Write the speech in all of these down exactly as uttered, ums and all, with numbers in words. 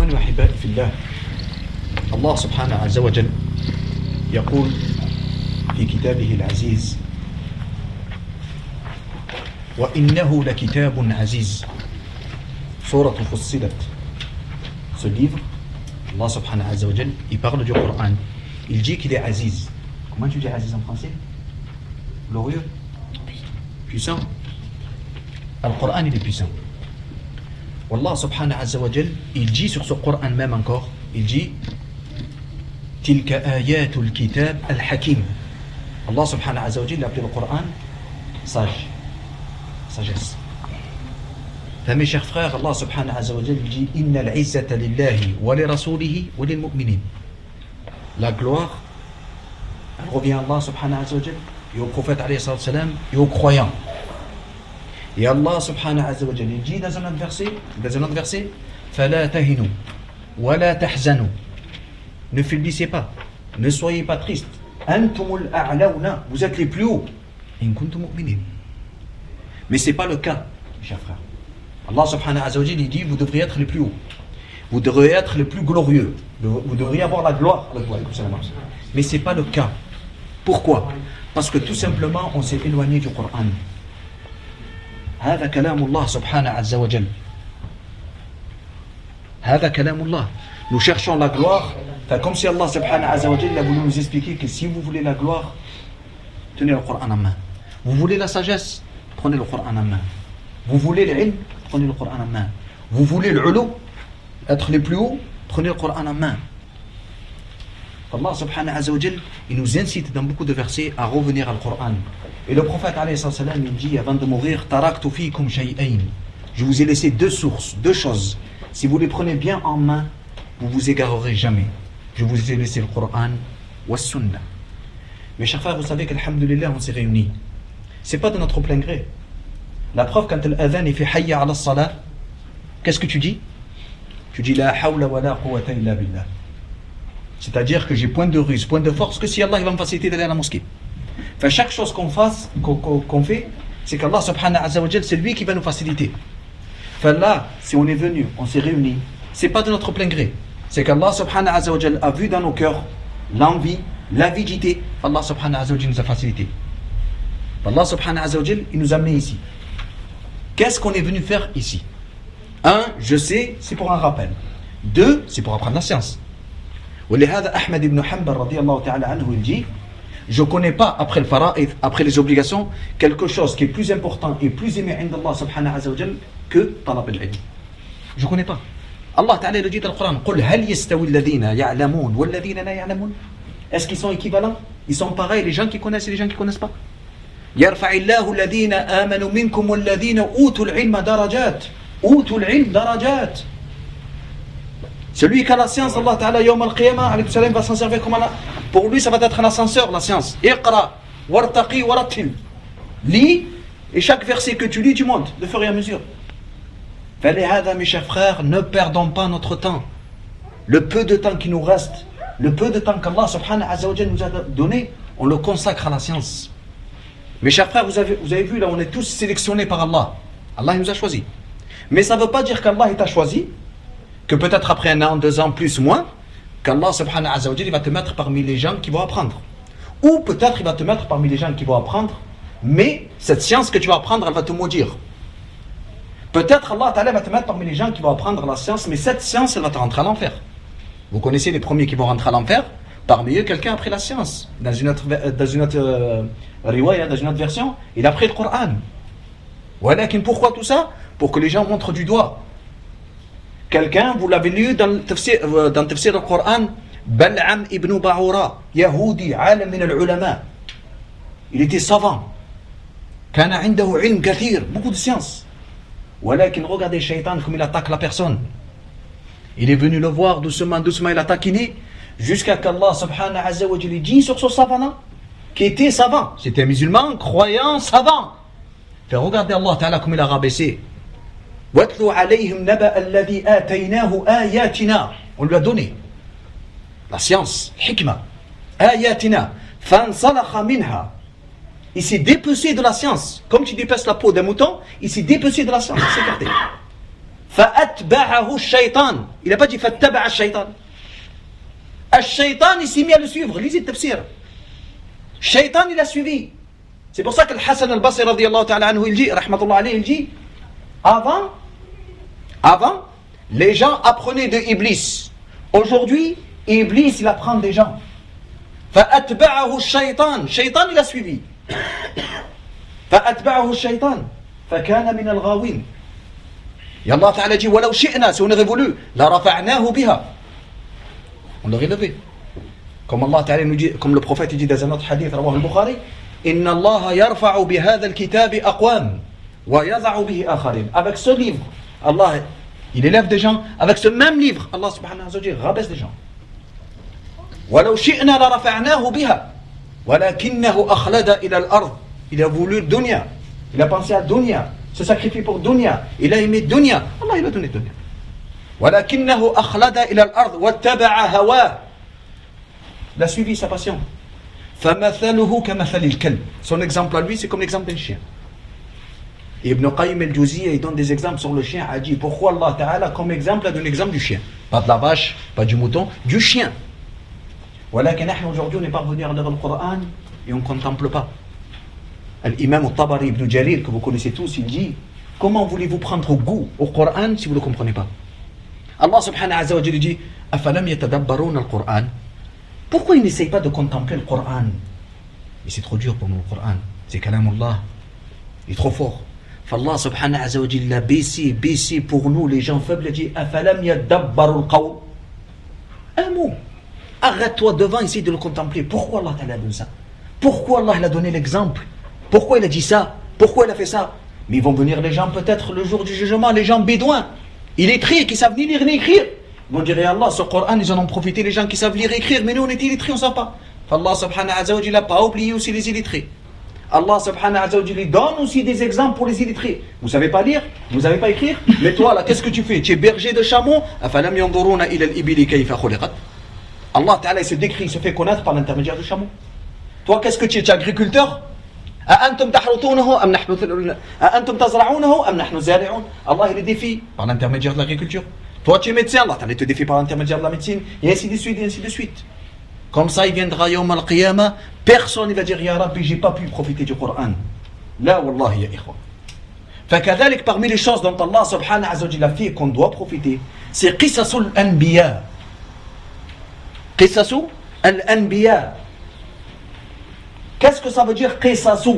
إخواني وأحبائي في الله، الله سبحانه عز وجل يقول في كتابه العزيز: وإنه لكتاب عزيز. سورة فصلت. Ce livre, Allah subhanahu wa ta'ala, il parle du Coran. Il dit qu'il est aziz. Comment tu dis aziz en français? Glorieux? Puissant. Le Coran, il est puissant. Allah subhanahu wa ta'ala, il dit sur ce Coran même encore, il dit Tilka ayatul kitab al-hakim. Allah subhanahu wa ta'ala, il a appelé le Coran sage, sagesse. Enfin, mes chers frères, Allah subhanahu wa ta'ala dit Inna al-izzata lillahi wa li rasulihi wa lil mu'minin. La gloire, elle revient à Allah subhanahu wa ta'ala et au prophète alayhi salam et aux croyants. Et Allah subhanahu wa ta'ala dit dans un autre verset, dans un autre verset, فَلَا تَهِنُوا وَلَا تَحْزَنُوا. Ne faiblissez pas, ne soyez pas tristes. أَنْتُمُ الْأَعْلَوْنَ. Vous êtes les plus hauts. إِن كُنتُم مُؤْمِنِينَ. Mais ce n'est pas le cas, mes chers frères. Allah subhanahu wa ta'ala dit vous devriez être les plus hauts, vous devriez être les plus glorieux, vous devriez avoir la gloire. Mais ce n'est pas le cas. Pourquoi? Parce que tout simplement on s'est éloigné du Coran. هذا كلام الله سبحانه عز وجل. هذا كلام الله. Nous cherchons la gloire, enfin, comme si Allah subhanahu wa ta'ala a voulu nous expliquer que si vous voulez la gloire, tenez le Coran en main. Vous voulez la sagesse, prenez le Coran en main. Vous voulez l'ilm, prenez le Coran en main. Vous voulez l'ulu, être les plus hauts, prenez le Coran en main. Allah subhanahu wa ta'ala, il nous incite dans beaucoup de versets à revenir au Coran. Et le prophète alayhi salam, il dit avant de mourir, Taraktu fikum shay'ain. Je vous ai laissé deux sources, deux choses. Si vous les prenez bien en main, vous vous égarerez jamais. Je vous ai laissé le Coran wa sunnah. Mes chers frères, vous savez qu'alhamdulillah, on s'est réunis. C'est pas de notre plein gré. La preuve, quand l'adhan est fait hayya ala salat, qu'est-ce que tu dis? Tu dis la hawla wa la quwwata illa billah. C'est-à-dire que j'ai point de ruse, point de force, que si Allah il va me faciliter d'aller à la mosquée. Enfin, chaque chose qu'on fasse, qu'on, qu'on fait, c'est qu'Allah subhanahu wa ta'ala, c'est lui qui va nous faciliter. Enfin là, si on est venu, on s'est réunis, c'est pas de notre plein gré. C'est qu'Allah subhanahu wa ta'ala a vu dans nos cœurs l'envie, l'avidité. Allah subhanahu wa ta'ala nous a facilité. Allah subhanahu wa ta'ala, il nous a amenés ici. Qu'est-ce qu'on est venu faire ici? Un, je sais, c'est pour un rappel. Deux, c'est pour apprendre la science. ولهذا أحمد بن حنبل رضي الله تعالى عنه il dit je connais pas après le fara'id, après les obligations, quelque chose qui est plus important et plus aimé عند الله سبحانه عز وجل que طلب العلم. Je connais pas. Allah Ta'ala le dit dans le Coran قل هل يستوي الذين يعلمون والذين لا يعلمون. Est-ce qu'ils sont équivalents? Ils sont pareils, les gens qui connaissent et les gens qui connaissent pas. يرفع الله الذين آمنوا منكم والذين أوتوا العلم درجات. أوتوا العلم درجات. Celui qui a la science, Allah Ta'ala, Yawm al-Qiyamah, alayhi salam, va s'en servir comme Allah. Pour lui, ça va être un ascenseur, la science. Iqra, wartaqi, warattil. Lis, et chaque verset que tu lis, tu montes, de fur et à mesure. Falihada, mes chers frères, ne perdons pas notre temps. Le peu de temps qui nous reste, le peu de temps qu'Allah subhanahu wa ta'ala nous a donné, on le consacre à la science. Mes chers frères, vous avez, vous avez vu, là, on est tous sélectionnés par Allah. Allah nous a choisis. Mais ça ne veut pas dire qu'Allah t'a choisi, que peut-être après un an, deux ans, plus ou moins, qu'Allah subhanahu wa ta'ala va te mettre parmi les gens qui vont apprendre. Ou peut-être il va te mettre parmi les gens qui vont apprendre, mais cette science que tu vas apprendre, elle va te maudire. Peut-être Allah ta'ala va te mettre parmi les gens qui vont apprendre la science, mais cette science, elle va te rentrer à l'enfer. Vous connaissez les premiers qui vont rentrer à l'enfer? Parmi eux, quelqu'un a pris la science. Dans une autre, dans une autre euh, riwaya, dans une autre version, il a pris le Coran. Voilà, pourquoi tout ça? Pour que les gens montrent du doigt. Quelqu'un, vous l'avez lu dans le tafsir, dans le tafsir du Coran, Bal'am ibn Ba'ura, Yahudi, alam min al-ulama. Il était savant. Kana indahu ilm kathir, beaucoup de science. Walakin, regardez Shaitan comme il attaque la personne. Il est venu le voir doucement, doucement, il a taquiné, jusqu'à qu'Allah subhanahu wa ta'ala dit sur ce savant qui était savant. C'était un musulman, croyant, savant. Fait regardez Allah ta'ala comme il a rabaissé. وَاتْلُوا عَلَيْهِمْ نَبَأَ الَّذِي آتَيْنَاهُ آيَاتِنَا. On lui a donné la science, hikmah, ayatina, فَانْصَلَخَ مِنْهَا. Il s'est dépecé de la science. Comme tu dépeces la peau d'un mouton, il s'est dépecé de la science, il s'est écarté. فأتبعه الشيطان. Il n'a pas dit فاتبع الشيطان. الشيطان il s'est mis à le suivre. Lisez le tafsir. Shaitan il a suivi. C'est pour ça que le Hassan al-Basri radiyallahu ta'ala anhu il dit, rahmatullah alayhi, il dit, avant, avant, les gens apprenaient de Iblis. Aujourd'hui, Iblis il apprend des gens. فأتبعه الشيطان. Shaitan il a suivi. فأتبعه الشيطان فكان من الغاوين. Et Allah Ta'ala dit ولو شئنا, si on aurait voulu, لرفعناه بها, on l'aurait levé. Comme Allah Ta'ala nous dit, comme le prophète il dit dans un autre hadith رواه البخاري, إن الله يرفع بهذا الكتاب أقوام ويضع به آخرين. Avec ce livre, Allah il élève des gens. Avec ce même livre, Allah subhanahu wa ta'ala rabaisse des gens. ولو شئنا لرفعناه بها ولكنه أخلد إلى الأرض. Il a voulu dunya. Il a pensé à dunya. Se sacrifier pour dunya. Il a aimé dunya. Allah il a donné dunya. ولكنه أخلد إلى الأرض واتبع هواه. Il a suivi sa passion. فمثله كمثل الكلب. Son exemple à lui c'est comme l'exemple d'un chien. Ibn Qayyim al-Jawziyya il donne des exemples sur le chien. A dit pourquoi Allah Ta'ala comme exemple a donné l'exemple du chien. Pas de la vache, pas du mouton, du chien. ولكن نحن aujourd'hui on est parvenu à lire le Coran et on ne contemple pas. L'imam al-Tabari ibn Jarir que vous connaissez tous, il dit comment voulez-vous prendre goût au Coran si vous ne le comprenez pas. Allah subhanahu wa ta'ala dit أفلم يتدبرون القرآن. Pourquoi ils n'essayent pas de contempler le Coran? Mais c'est trop dur pour nous le Coran. C'est kalamullah. Il est trop fort. فالله subhanahu wa ta'ala l'a baissé, baissé pour nous les gens faibles. Il dit أفلم يدبروا القول. Un mot. Arrête-toi devant, essaye de le contempler. Pourquoi Allah t'a donné ça? Pourquoi Allah il a donné l'exemple? Pourquoi il a dit ça? Pourquoi il a fait ça? Mais ils vont venir les gens peut-être le jour du jugement, les gens bédouins, illettrés, qui savent ni lire ni écrire. Ils vont dire Allah, ce Coran, ils en ont profité, les gens qui savent lire et écrire, mais nous on est illettrés, on ne sait pas. Allah subhanahu wa ta'ala n'a pas oublié aussi les illettrés. Allah subhanahu wa ta'ala donne aussi des exemples pour les illettrés. Vous ne savez pas lire? Vous ne savez pas écrire? Mais toi là, qu'est-ce que tu fais? Tu es berger de chameaux? أَفَلَمْ يَنْظُرُونَ إِلَى الْإِبِلِ كَيْفَ خُلِقَتْ. Allah Ta'ala il se décrit, il se fait connaître par l'intermédiaire du chameau. Toi, qu'est-ce que tu es? Tu es agriculteur? أأنتم تحرثونه أم نحن أأنتم تزرعونه أم نحن الزارعون. Allah il les défie par l'intermédiaire de l'agriculture. Toi tu es médecin, Allah Ta'ala te défie par l'intermédiaire de la médecine, et ainsi de suite, et ainsi de suite. Comme ça il viendra yawm al-qiyamah, personne ne va dire Ya Rabbi j'ai pas pu profiter du Coran. La wallahi ya ikhwan. فكذلك parmi les choses dont Allah subhanahu wa ta'ala a fait qu'on doit profiter, c'est qisasul anbiya. Qisasu al-anbiya. Qu'est-ce que ça veut dire qisasu?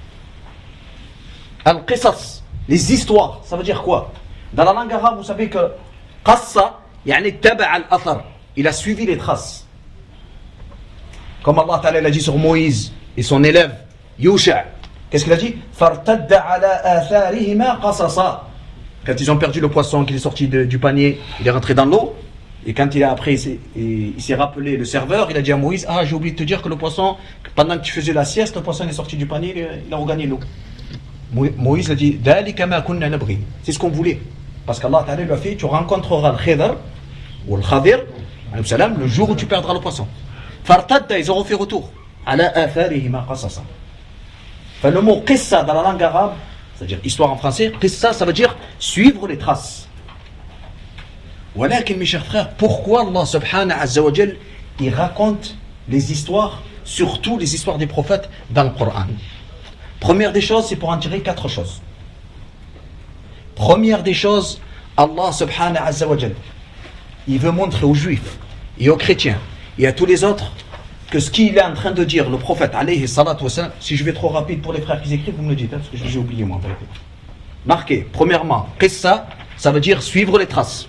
Al-qisas, les histoires, ça veut dire quoi? Dans la langue arabe, vous savez que qassa, yani taba' al-athar, il a suivi les traces. Comme Allah Ta'ala l'a dit sur Moïse et son élève Yusha. Qu'est-ce qu'il a dit? Fartadda ala atharihima qasasa. Quand ils ont perdu le poisson qui est sorti de, du panier, il est rentré dans l'eau. Et quand il a après, il s'est, il s'est rappelé le serveur, il a dit à Moïse, ah j'ai oublié de te dire que le poisson, pendant que tu faisais la sieste, le poisson est sorti du panier, il a regagné l'eau. Moïse a dit, c'est ce qu'on voulait. Parce qu'Allah Ta'ala lui a fait, tu rencontreras le khidr, ou le khadir, le jour où tu perdras le poisson. Fartadda, ils auront fait retour. Ala atharihima qasasa. Enfin, le mot qissa dans la langue arabe, c'est-à-dire histoire en français, qissa ça veut dire suivre les traces. Walakin mes chers frères, pourquoi Allah subhanahu wa ta'ala il raconte les histoires, surtout les histoires des prophètes dans le Coran? Première des choses, c'est pour en tirer quatre choses. Première des choses, Allah subhanahu wa ta'ala il veut montrer aux juifs et aux chrétiens et à tous les autres que ce qu'il est en train de dire le prophète alayhi salatu wassalam, si je vais trop rapide pour les frères qui écrivent, vous me le dites, hein, parce que j'ai oublié moi. Marquez, premièrement, qissa, ça veut dire suivre les traces.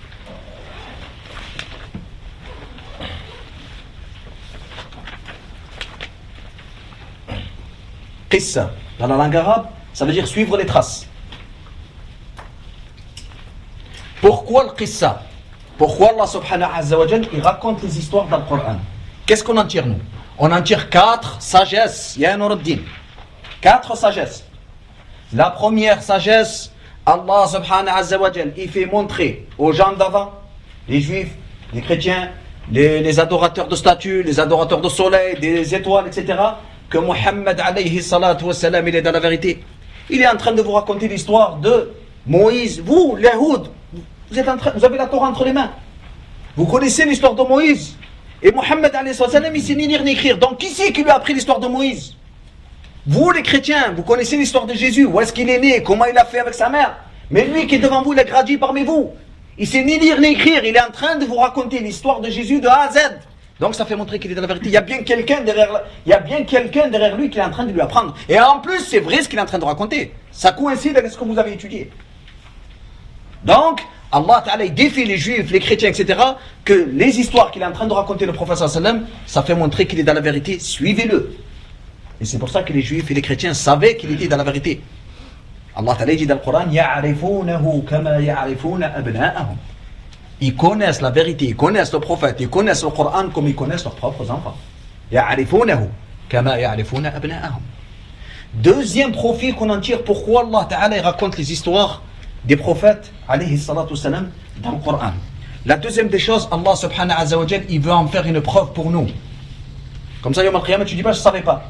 Qissa, dans la langue arabe, ça veut dire suivre les traces. Pourquoi le qissa? Pourquoi Allah subhanahu wa ta'ala il raconte les histoires dans le Coran? Qu'est-ce qu'on en tire nous? On en tire quatre sagesses. Ya Nuruddin. Quatre sagesses. La première sagesse, Allah subhanahu wa ta'ala il fait montrer aux gens d'avant, les juifs, les chrétiens, les, les adorateurs de statues, les adorateurs de soleil, des étoiles, et cetera, que Muhammad alayhi salatu wassalam il est dans la vérité. Il est en train de vous raconter l'histoire de Moïse. Vous, les Yahoud, Vous, êtes en train, vous avez la Torah entre les mains. Vous connaissez l'histoire de Moïse. Et Mohammed, il sait ni lire ni écrire. Donc, qui c'est qui lui a appris l'histoire de Moïse? Vous, les chrétiens, vous connaissez l'histoire de Jésus. Où est-ce qu'il est né? Comment il a fait avec sa mère? Mais lui qui est devant vous, il a grandi parmi vous. Il sait ni lire ni écrire. Il est en train de vous raconter l'histoire de Jésus de A à Z. Donc ça fait montrer qu'il est dans la vérité. Il y a bien quelqu'un derrière, il y a bien quelqu'un derrière lui qui est en train de lui apprendre. Et en plus, c'est vrai ce qu'il est en train de raconter. Ça coïncide avec ce que vous avez étudié. Donc, Allah Ta'ala, il défie les juifs, les chrétiens, et cetera, que les histoires qu'il est en train de raconter le prophète sallam, ça fait montrer qu'il est dans la vérité. Suivez-le. Et c'est pour ça que les juifs et les chrétiens savaient qu'il était dans la vérité. Allah Ta'ala dit dans le Coran, Ya'arifunahu kama ya'arifuna abna'ahum. Ils connaissent la vérité, ils connaissent le prophète, ils connaissent le Coran comme ils connaissent leurs propres enfants. Ya'arifunahu kama ya'arifuna abna'ahum. Deuxième profil qu'on en tire, pourquoi Allah Ta'ala raconte les histoires des prophètes alayhi salatu salam dans le Coran. La deuxième des choses, Allah subhanahu wa ta'ala, il veut en faire une preuve pour nous. Comme ça, yawm al-qiyamah, tu dis pas, je ne savais pas.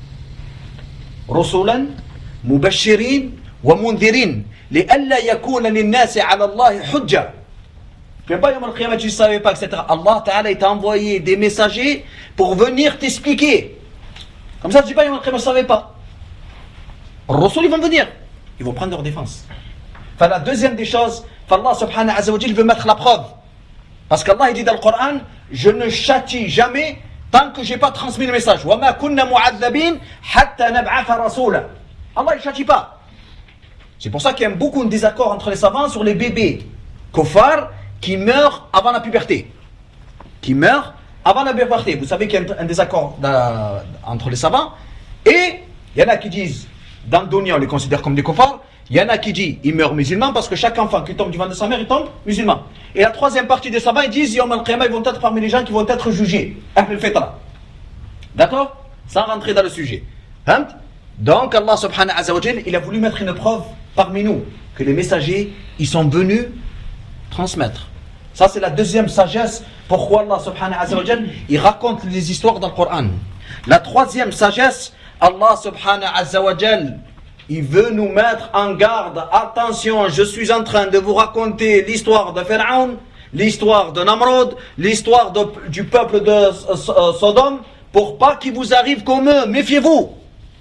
Rasulan, mubashirin, wa mundhirin, li'alla yakuna lin-nasi 'ala Allah hujja. Tu viens pas, yawm al-qiyamah, tu ne savais pas, et cetera. Allah Ta'ala t'a envoyé des messagers pour venir t'expliquer. Comme ça, tu dis pas, yawm al-qiyamah, je ne savais pas. Les Rasul, ils vont venir. Ils vont prendre leur défense. Enfin, la deuxième des choses, Allah subhanahu wa ta'ala veut mettre la preuve. Parce qu'Allah dit dans le Coran, je ne châtie jamais tant que je n'ai pas transmis le message. وَمَا كُنَّا مُعَذَّبِينَ حَتَّى نَبْعَثَ رَسُولًا. Allah ne châtie pas. C'est pour ça qu'il y a beaucoup de désaccords entre les savants sur les bébés kuffar qui meurent avant la puberté. Qui meurent avant la puberté. Vous savez qu'il y a un désaccord entre les savants. Et il y en a qui disent, dans le dunya, on les considère comme des kuffars. Il y en a qui disent ils meurent musulmans parce que chaque enfant qui tombe du ventre de sa mère, il tombe musulman. Et la troisième partie des savants, ils disent yawm al-qiyamah, ils vont être parmi les gens qui vont être jugés. Ahl al-fitra. D'accord? Sans rentrer dans le sujet. Hein? Donc Allah subhanahu wa ta'ala, il a voulu mettre une preuve parmi nous que les messagers, ils sont venus transmettre. Ça, c'est la deuxième sagesse. Pourquoi Allah subhanahu wa ta'ala, il raconte les histoires dans le Coran. La troisième sagesse, Allah subhanahu wa ta'ala, il veut nous mettre en garde. Attention, je suis en train de vous raconter l'histoire de Pharaon, l'histoire de Namrod, l'histoire de, du peuple de euh, Sodome, pour pas qu'il vous arrive comme eux. Méfiez-vous.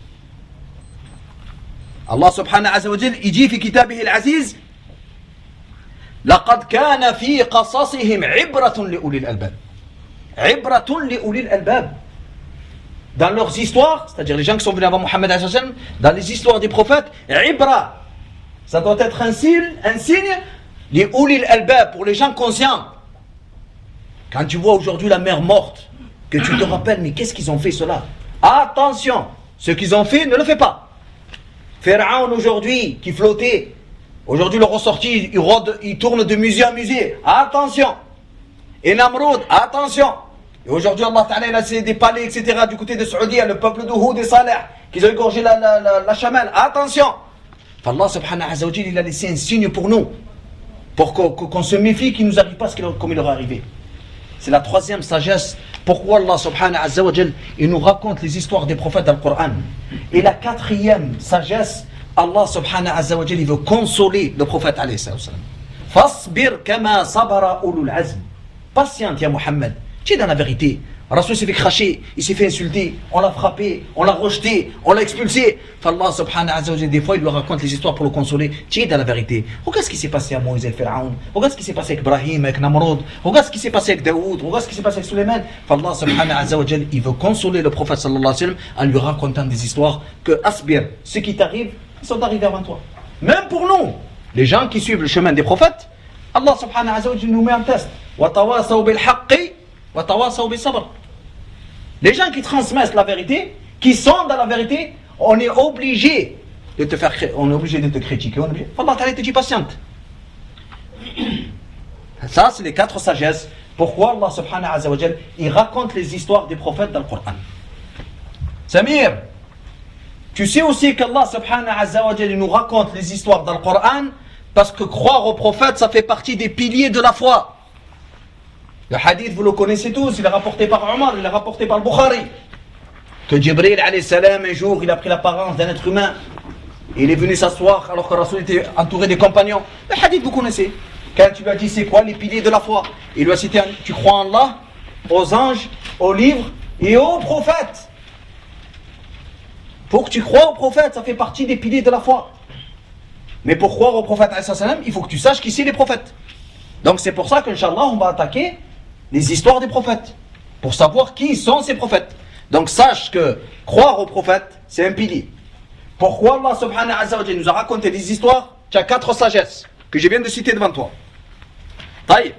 Allah subhanahu wa ta'ala, il dit في كتابه العزيز لقد كان في قصصهم عبرة لأولي الألباب. عبرة لأولي الألباب. Dans leurs histoires, c'est-à-dire les gens qui sont venus avant Mohammed, dans les histoires des prophètes, Ibra, ça doit être un signe, un signe, les ulil albab, pour les gens conscients. Quand tu vois aujourd'hui la mer morte, que tu te rappelles, mais qu'est-ce qu'ils ont fait cela? Attention, ce qu'ils ont fait, ne le fais pas. Pharaon aujourd'hui, qui flottait, aujourd'hui le ressorti, il rôde, il tourne de musée à musée. Attention. Et Namrud, attention. Et aujourd'hui, Allah Ta'ala, il a des palais, et cetera, du côté de Saoudia, le peuple de Houd et Saleh, qui ont égorgé la, la, la, la chamelle. Attention! Allah subhanahu wa ta'ala, il a laissé un signe pour nous, pour qu'on qu'on se méfie qu'il ne nous arrive pas ce comme il leur est arrivé. C'est la troisième sagesse. Pourquoi Allah subhanahu wa ta'ala, il nous raconte les histoires des prophètes dans le Coran. Et la quatrième sagesse, Allah subhanahu wa ta'ala, il veut consoler le prophète alayhi salam. Fasbir kama sabara ulul azm. Patiente, ya Muhammad. Tu es dans la vérité. Rasul s'est fait cracher, il s'est fait insulter, on l'a frappé, on l'a rejeté, on l'a expulsé. Allah subhanahu wa ta'ala, des fois, il lui raconte les histoires pour le consoler. Tu es dans la vérité. Regarde ce qui s'est passé à Moïse et Pharaon. Regarde ce qui s'est passé avec Ibrahim, avec Namrod. Regarde ce qui s'est passé avec Daoud. Regarde ce qui s'est passé avec Suleiman. Allah subhanahu wa ta'ala, il veut consoler le prophète sallallahu alayhi wa sallam en lui racontant des histoires que asbir, ce qui t'arrive, ils sont arrivés avant toi. Même pour nous, les gens qui suivent le chemin des prophètes, Allah subhanahu wa ta'ala nous met en test. Wa tawasaw bil haqqi. Les gens qui transmettent la vérité, qui sont dans la vérité, on est obligé de te faire, on est obligé de te critiquer. Allah Ta'ala te dit patiente. Ça, c'est les quatre sagesses. Pourquoi Allah subhanahu wa ta'ala, il raconte les histoires des prophètes dans le Coran. Samir, tu sais aussi qu'Allah subhanahu wa ta'ala nous raconte les histoires dans le Coran parce que croire aux prophètes, ça fait partie des piliers de la foi. Le hadith, vous le connaissez tous, il est rapporté par Omar, il est rapporté par le Bukhari. Que Jibril, alayhi salam, un jour, il a pris l'apparence d'un être humain. Et il est venu s'asseoir alors que Rasul était entouré des compagnons. Le hadith, vous connaissez. Quand tu lui as dit c'est quoi les piliers de la foi, il lui a cité, tu crois en Allah, aux anges, aux livres et aux prophètes. Pour que tu crois aux prophètes, ça fait partie des piliers de la foi. Mais pour croire aux prophètes, il faut que tu saches qui sont les prophètes. Donc c'est pour ça qu'Inch'Allah, on va attaquer les histoires des prophètes. Pour savoir qui sont ces prophètes. Donc sache que croire aux prophètes, c'est un pilier. Pourquoi Allah subhanahu wa ta'ala nous a raconté des histoires? Tu as quatre sagesses que je viens de citer devant toi. طيب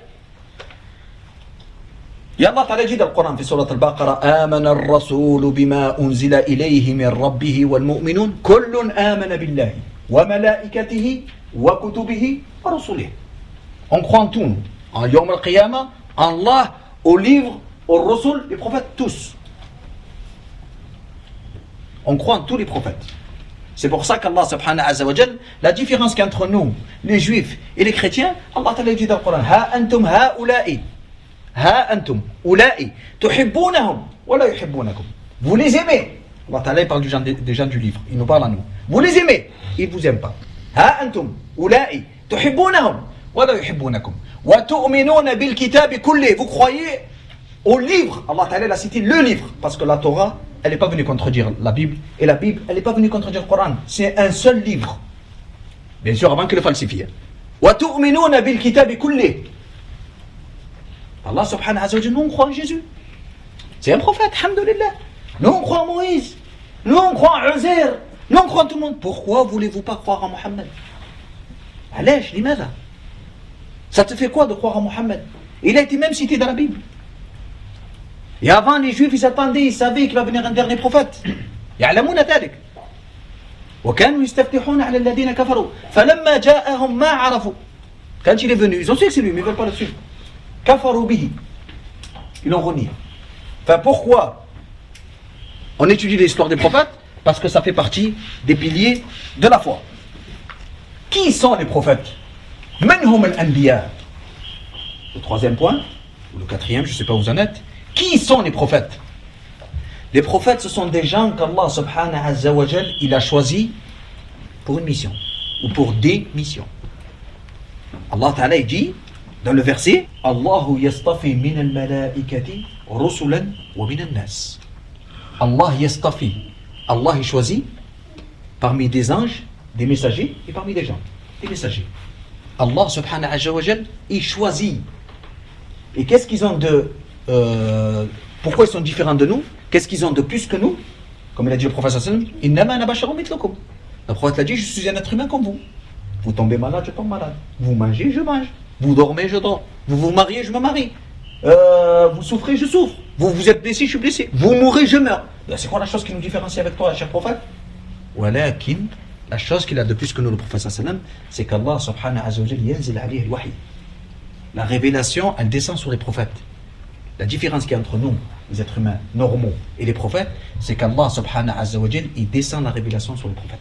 يا الله تعالى جيد القرآن في سورة البقرة آمن الرسول بما أنزل إليه من ربه والمؤمنون كل آمن بالله وملائكته وكتبه ورسله. On croit en tout, nous. En Yom al-Qiyamah, en Allah, aux livres, aux Rasul, les prophètes, tous. On croit en tous les prophètes. C'est pour ça qu'Allah subhanahu wa ta'ala, la différence qu'entre nous, les juifs et les chrétiens, Allah ta'ala dit dans le Coran, Ha antum ha'ula'i, Ha antum ula'i, tuhibbunahum, wa la yuhibbunakum. Vous les aimez. Allah ta'ala parle des gens, des gens du livre, il nous parle à nous. Vous les aimez, ils ne vous aiment pas. Ha antum ula'i, tuhibbunahum, wa la yuhibbunakum. Wa tu'minuna bil kitabi kulli. Vous croyez au livre. Allah ta'ala l'a cité le livre, parce que la Torah, elle n'est pas venue contredire la Bible, et la Bible, elle n'est pas venue contredire le Coran. C'est un seul livre. Bien sûr, avant qu'il le falsifie. وَتُؤْمِنُونَ بِالْكِتَابِ كُلِّهِ. Allah subhanahu wa ta'ala, nous on croit en Jésus. C'est un prophète, alhamdoulilah. Nous on croit en Moïse. Nous on croit en Uzair. Nous on croit en tout le monde. Pourquoi voulez-vous pas croire en Mohammed? Allège, لماذا? Ça te fait quoi de croire en Mohammed? Il a été même cité dans la Bible. Et avant, les Juifs, ils attendaient, ils savaient qu'il va venir un dernier prophète. يعلمون ذلك. وكانوا يستفتحون على الذين كفروا فلما جاءهم ما عرفوا. Quand il est venu, ils ont su que c'est lui, mais ils ne veulent pas le suivre. كفروا به. Ils l'ont renié. Enfin, pourquoi on étudie l'histoire des prophètes? Parce que ça fait partie des piliers de la foi. Qui sont les prophètes? من هم الأنبياء. Le troisième point, ou le quatrième, je ne sais pas où vous en êtes. Qui sont les prophètes? Les prophètes, ce sont des gens qu'Allah subhanahu wa ta'ala, il a choisi pour une mission, ou pour des missions. Allah ta'ala il dit, dans le verset, Allahu yastafi min al-malaikati rusulan wa min al-nas. Allah yastafi. Allah il choisit parmi des anges, des messagers, et parmi des gens, des messagers. Allah subhanahu wa ta'ala, il choisit. Et qu'est-ce qu'ils ont de... Euh, pourquoi ils sont différents de nous? Qu'est-ce qu'ils ont de plus que nous? Comme il a dit le prophète sallallahu alayhi wa sallam, le prophète a dit, je suis un être humain comme vous. Vous tombez malade, je tombe malade. Vous mangez, je mange. Vous dormez, je dors. Vous vous mariez, je me marie. Euh, vous souffrez, je souffre. Vous vous êtes blessé, je suis blessé. Vous mourrez, je meurs. C'est quoi la chose qui nous différencie avec toi, cher prophète? Walakin, la chose qu'il a de plus que nous, le prophète sallallahu alayhi wa sallam, c'est qu'Allah subhanahu wa ta'ala yanzil alayhi al-wahy. La révélation, elle descend sur les prophètes. La différence qu'il y a entre nous, les êtres humains normaux, et les prophètes, c'est qu'Allah subhanahu wa ta'ala, il descend la révélation sur les prophètes.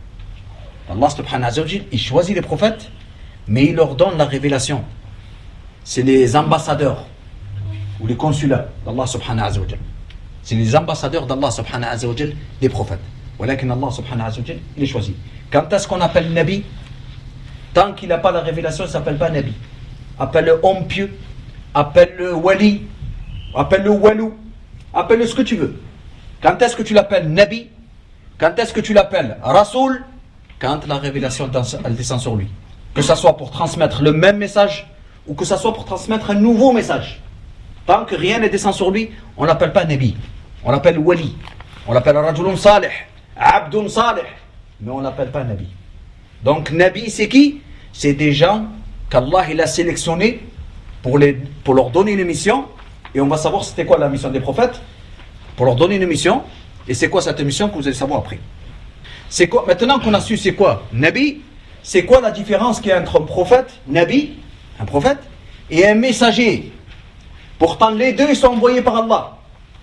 Allah subhanahu wa ta'ala, il choisit les prophètes, mais il leur donne la révélation. C'est les ambassadeurs, ou les consulats d'Allah subhanahu wa ta'ala. C'est les ambassadeurs d'Allah subhanahu wa ta'ala, des prophètes. Walakin Allah subhanahu wa ta'ala, il les choisit. Quand est-ce qu'on appelle Nabi? Tant qu'il n'a pas la révélation, il ne s'appelle pas Nabi. Appelle-le homme pieux, appelle-le wali, appelle-le walou, appelle-le ce que tu veux. Quand est-ce que tu l'appelles Nabi? Quand est-ce que tu l'appelles Rasoul? Quand la révélation elle descend sur lui. Que ce soit pour transmettre le même message ou que ce soit pour transmettre un nouveau message. Tant que rien ne descend sur lui, on ne l'appelle pas Nabi. On l'appelle wali. On l'appelle Rajulun Salih, Abdun Salih. Mais on ne l'appelle pas Nabi. Donc Nabi c'est qui? C'est des gens qu'Allah il a sélectionnés pour, les, pour leur donner une mission. Et on va savoir c'était quoi la mission des prophètes, pour leur donner une mission. Et c'est quoi cette mission que vous allez savoir après. C'est quoi, maintenant qu'on a su c'est quoi Nabi, c'est quoi la différence qu'il y a entre un prophète, Nabi, un prophète, et un messager? Pourtant les deux ils sont envoyés par Allah.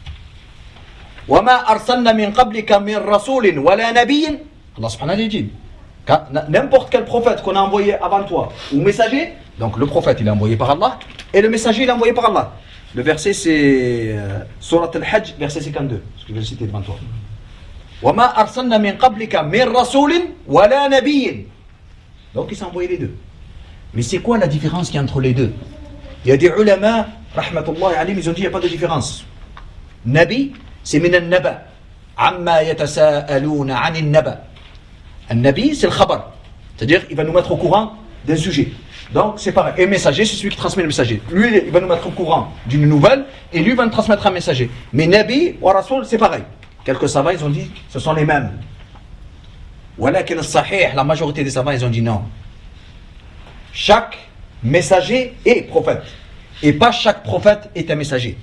وَمَا أَرْسَلْنَا مِنْ قَبْلِكَ مِنْ رَسُولٍ وَلَا نَبِيٍّ. Allah subhanahu wa ta'ala dit, n'importe quel prophète qu'on a envoyé avant toi, ou messager, donc le prophète il est envoyé par Allah, et le messager il est envoyé par Allah. Le verset c'est euh, Surat al-Hajj, verset cinquante-deux, ce que je vais citer devant toi. وَمَا أَرْسَلْنَا مِنْ قَبْلِكَ مِنْ رَسُولٍ وَلَا نَبِيٍّ. Donc il s'est envoyé les deux. Mais c'est quoi la différence qu'il y a entre les deux? Il y a des ulama, rahmatullahi alayhim, ils ont dit il n'y a pas de différence. Nabi, c'est min al-naba. Amma yatasa'aluna 'an al-naba. Al-nabi, c'est le khabar. C'est-à-dire, il va nous mettre au courant d'un sujet. Donc, c'est pareil. Et messager, c'est celui qui transmet le messager. Lui, il va nous mettre au courant d'une nouvelle, et lui va nous transmettre un messager. Mais Nabi ou Rasoul, c'est pareil. Quelques savants, ils ont dit, ce sont les mêmes. Walakin al-sahih, la majorité des savants, ils ont dit non. Chaque messager est prophète. Et pas chaque prophète est un messager.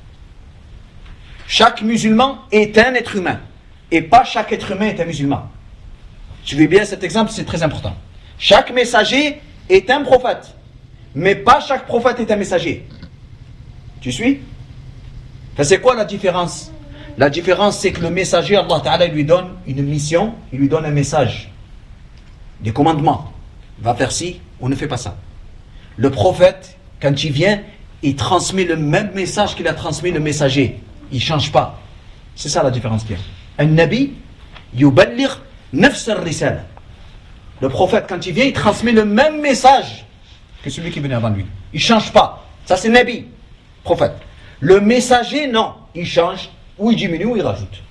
Chaque musulman est un être humain. Et pas chaque être humain est un musulman. Suivez bien cet exemple, c'est très important. Chaque messager est un prophète. Mais pas chaque prophète est un messager. Tu suis? Enfin, c'est quoi la différence? La différence, c'est que le messager, Allah Ta'ala, lui donne une mission, il lui donne un message. Des commandements. Va faire ci, on ne fait pas ça. Le prophète, quand il vient, il transmet le même message qu'il a transmis le messager. Il ne change pas. C'est ça la différence qu'il y a. Un nabi, yuballigh nafs ar-risala. Le prophète, quand il vient, il transmet le même message que celui qui venait avant lui. Il ne change pas. Ça, c'est nabi, prophète. Le messager, non. Il change, ou il diminue, ou il rajoute.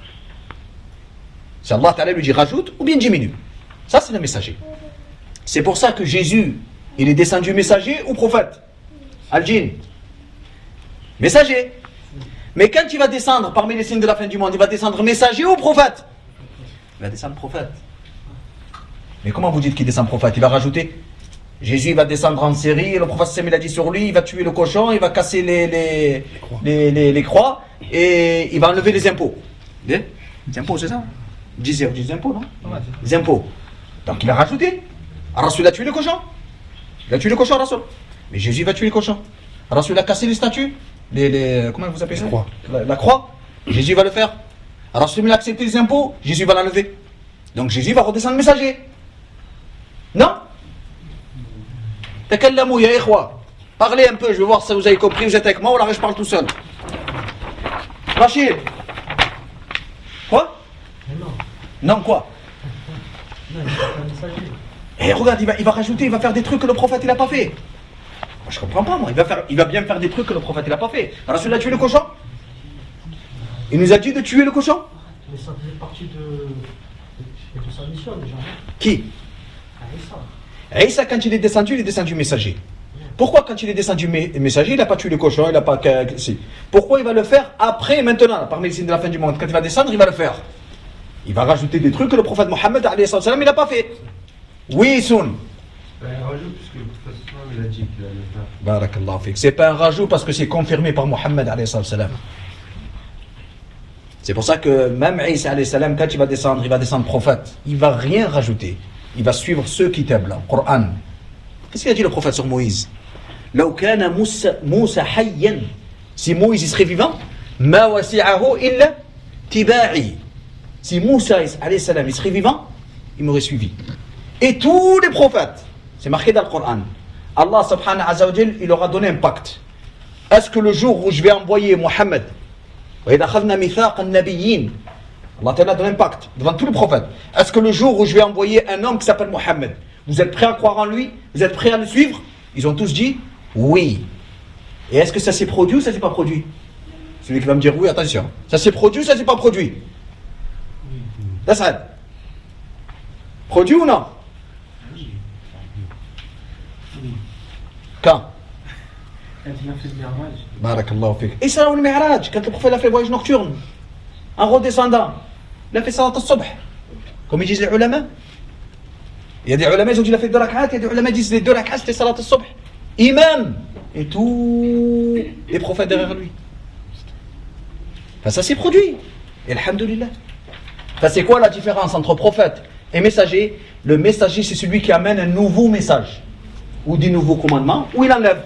C'est Allah Ta'ala lui dit rajoute, ou bien diminue. Ça, c'est le messager. C'est pour ça que Jésus, il est descendu messager ou prophète? Al-Jinn. Messager. Mais quand il va descendre parmi les signes de la fin du monde, il va descendre messager ou prophète? Il va descendre prophète. Mais comment vous dites qu'il descend prophète? Il va rajouter. Jésus va descendre en série, et le prophète Sam, il a dit sur lui, il va tuer le cochon, il va casser les, les, les, croix. Les, les, les croix, et il va enlever les impôts. Les, les impôts, c'est ça? dix impôts, non? Les impôts. Donc il a rajouté. Rasoul a tué le cochon. Il a tué le cochon, Rasoul. Mais Jésus va tuer le cochon. Rasoul a cassé les statues. Les, les, comment vous appelez ça? Croix. La, la croix. Jésus va le faire. Rasoul a accepté les impôts. Jésus va l'enlever. Donc Jésus va redescendre messager. Non? Takallamu ya ikhwa. Parlez un peu, je vais voir si vous avez compris. Vous êtes avec moi ou là je parle tout seul. Rachid. Quoi? Non. Non quoi? Non, il n'est pas messager. Et regarde, il va, il va rajouter, il va faire des trucs que le prophète il n'a pas fait. Moi, je comprends pas, moi. Il va, faire, il va bien faire des trucs que le prophète il n'a pas fait. Rasoul a tué le cochon. Il nous a dit de tuer le cochon. Mais ça faisait partie de, de, de sa mission déjà. Qui? Aïssa. Aïssa, quand il est descendu, il est descendu messager. Pourquoi quand il est descendu messager, il n'a pas tué le cochon, il n'a pas... Si. Pourquoi il va le faire après, maintenant, parmi les signes de la fin du monde? Quand il va descendre, il va le faire. Il va rajouter des trucs que le prophète Mohammed, alayhi salam, il n'a pas fait. Oui, Soun. C'est pas un rajout, puisque de toute façon, il a dit qu'il allait le faire. Barakallahu fik. C'est pas un rajout parce que c'est confirmé par Mohammed, alayhi salam. C'est pour ça que même Isa, alayhi salam, quand il va descendre, il va descendre prophète. Il ne va rien rajouter. Il va suivre ceux qui tablent, le Coran. Qu'est-ce qu'il a dit le prophète sur Moïse? Law kana Moussa hayyan. Si Moïse il serait vivant, ma wasi'ahu illa tiba'i. Si Moussa, alayhi salam, il serait vivant, il m'aurait suivi. Et tous les prophètes, c'est marqué dans le Coran, Allah subhanahu wa ta'ala, il leur a donné un pacte. Est-ce que le jour où je vais envoyer Mohammed, Allah Ta'ala a donné un pacte devant tous les prophètes, est-ce que le jour où je vais envoyer un homme qui s'appelle Mohammed, vous êtes prêts à croire en lui? Vous êtes prêts à le suivre? Ils ont tous dit oui. Et est-ce que ça s'est produit ou ça s'est pas produit? Celui qui va me dire oui, attention. Ça s'est produit ou ça s'est pas produit? Ça s'arrête. Produit ou non? Quand? Quand il a fait le Mi'raj. Barakallahu fik. Et ça, le Mi'raj, quand le prophète a fait le voyage nocturne, en redescendant, il a fait salat al-subh. Comme ils disent les ulama. Il y a des ulama, ils ont dit qu'il a fait deux rak'at, il y a des ulama qui disent les deux rak'at, c'était salat al-subh. Imam. Et tous les prophètes derrière lui. Enfin, ça s'est produit. Et alhamdulillah. Enfin, c'est quoi la différence entre prophète et messager? Le messager, c'est celui qui amène un nouveau message. Ou des nouveaux commandements, ou il enlève.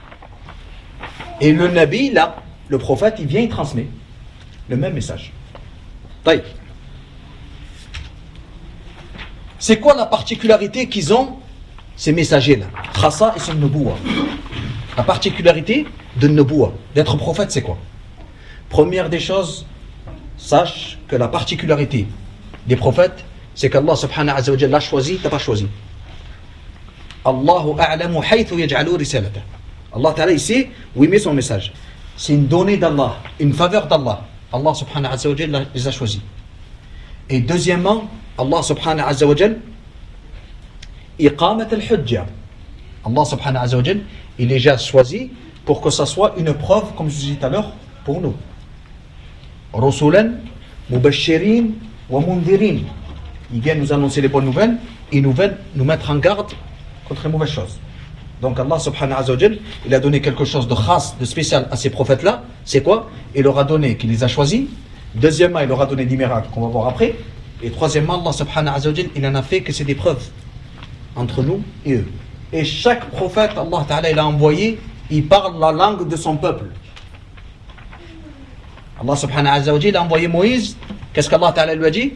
Et le Nabi, là, le prophète, il vient, il transmet le même message. Taïb. C'est quoi la particularité qu'ils ont, ces messagers-là? Khassa et son Nubuwa. La particularité de Nubuwa, d'être prophète, c'est quoi? Première des choses, sache que la particularité des prophètes, c'est qu'Allah subhanahu wa ta'ala l'a choisi, t'as pas choisi. Allahu a'lamu haythu yaj'alu risalata. Allah Ta'ala, il sait où il met son message. C'est une donnée d'Allah, une faveur d'Allah. Allah subhanahu wa ta'ala les a choisis. Et deuxièmement, Allah subhanahu wa ta'ala, iqamat al-hujja. Allah subhanahu wa ta'ala, il les a choisis pour que ça soit une preuve, comme je vous disais tout à l'heure, pour nous. Rusulan, mubashirin wa mundhirin. Ils viennent nous annoncer les bonnes nouvelles et nous viennent nous mettre en garde contre les mauvaises choses. Donc Allah subhanahu wa ta'ala, il a donné quelque chose de khas, de spécial à ces prophètes-là. C'est quoi? Il leur a donné qu'il les a choisis. Deuxièmement, il leur a donné des miracles qu'on va voir après. Et troisièmement, Allah subhanahu wa ta'ala, il en a fait que c'est des preuves entre nous et eux. Et chaque prophète, Allah ta'ala, il a envoyé, il parle la langue de son peuple. Allah subhanahu wa ta'ala, il a envoyé Moïse. Qu'est-ce qu'Allah ta'ala lui a dit?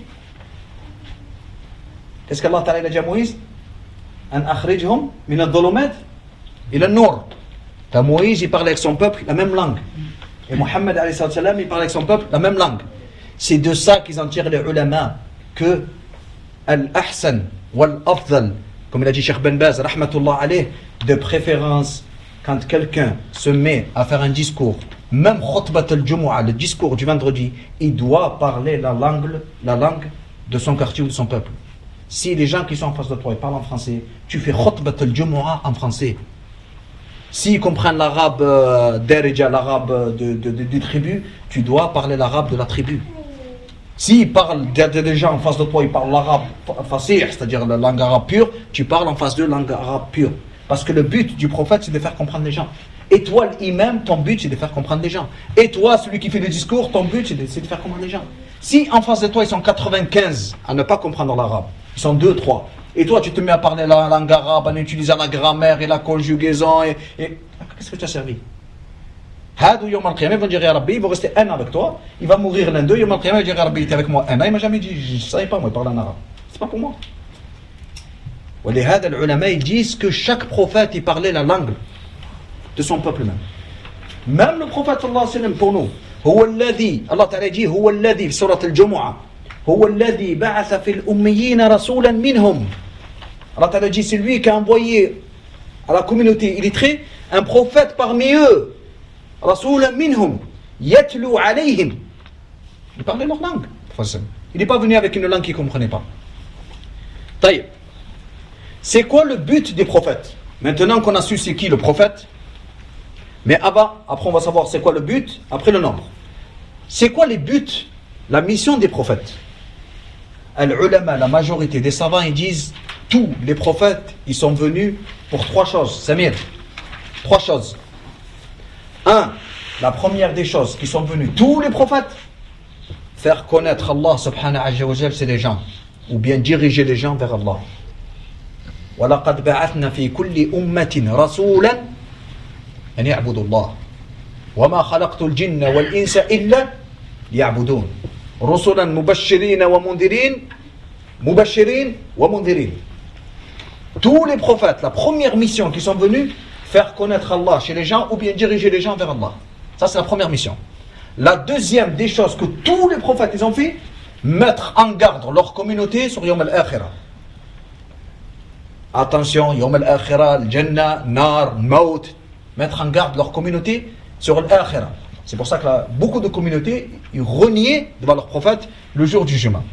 Qu'est-ce qu'Allah ta'ala il a dit à Moïse? An akhrijhum min ad-dhulumat ila an-nur. Moïse, il parlait avec son peuple la même langue. Et Mohammed alayhi salam, il parlait avec son peuple la même langue. C'est de ça qu'ils en tirent les ulama que al-ahsan wal-afdal, comme il a dit Cheikh Ben Baz, rahmatullah alayh, de préférence, quand quelqu'un se met à faire un discours, même khutbat al-jumu'ah, le discours du vendredi, il doit parler la langue, la langue de son quartier ou de son peuple. Si les gens qui sont en face de toi ils parlent en français, tu fais khutbat al-jumu'ah en français. S'ils comprennent l'arabe euh, d'Erija, l'arabe de, de, de, de tribu, tu dois parler l'arabe de la tribu. S'ils parlent des gens en face de toi, ils parlent l'arabe fasih, c'est-à-dire la langue arabe pure, tu parles en face d'eux langue arabe pure. Parce que le but du prophète, c'est de faire comprendre les gens. Et toi, l'imam, ton but, c'est de faire comprendre les gens. Et toi, celui qui fait le discours, ton but, c'est de, c'est de faire comprendre les gens. Si en face de toi, ils sont quatre-vingt-quinze à ne pas comprendre l'arabe, ils sont deux, trois, et toi, tu te mets à parler la langue arabe en utilisant la grammaire et la conjugaison, et, et qu'est-ce que tu as servi? Hadou yom al-qiyamah, ils vont dire Ya Rabbi, ils vont rester un an avec toi, il va mourir l'un d'eux, yom al-qiyamah, il va dire Ya Rabbi, il était avec moi un an, il m'a jamais dit, je ne savais pas, moi, il parle en arabe. C'est pas pour moi. Les ulama, ils disent que chaque prophète, il parlait la langue de son peuple même. Même le prophète, sallallahu alayhi wa sallam, pour nous, هو الذي, Allah Ta'ala dit, هو الذي, في سورة الجمعة, هو الذي بعث في الأميين رسولا منهم. Allah Ta'ala dit, c'est lui qui a envoyé à la communauté illettrée un prophète parmi eux. رسولا منهم يتلو عليهم. Il parlait leur langue. Il n'est pas venu avec une langue qu'il ne comprenait pas. Taïb. C'est quoi le but des prophètes? Maintenant qu'on a su c'est qui le prophète, mais avant, après on va savoir c'est quoi le but, après le nombre. C'est quoi les buts, la mission des prophètes? Al-ulama, la majorité des savants, ils disent tous les prophètes, ils sont venus pour trois choses. Samir, trois choses. Un, la première des choses qui sont venus, tous les prophètes, faire connaître Allah subhanahu wa ta'ala, c'est les gens, ou bien diriger les gens vers Allah. وَلَقَدْ بَعَثْنَا فِي كُلِّ أُمَّةٍ رَسُولًا أَنْ يَعْبُدُوا اللَّهَ وَمَا خَلَقْتُ الْجِنَّ وَالْإِنسَ إِلَّا لِيَعْبُدُونَ رُسُلًا مُبَشِّرِينَ وَمُنْذِرِينَ مُبَشِّرِينَ وَمُنْذِرِينَ. Tous les prophètes, la première mission qui sont venus, faire connaître Allah chez les gens ou bien diriger les gens vers Allah. Ça c'est la première mission. La deuxième des choses que tous les prophètes ils ont fait, mettre en garde leur communauté sur Yom al-Akhirah. Attention, Yom al-Akhirah, al-Jannah, Nar, Maut, mettre en garde leur communauté sur l'Akhirah. C'est pour ça que là, beaucoup de communautés ils reniaient devant leur prophète le jour du jugement.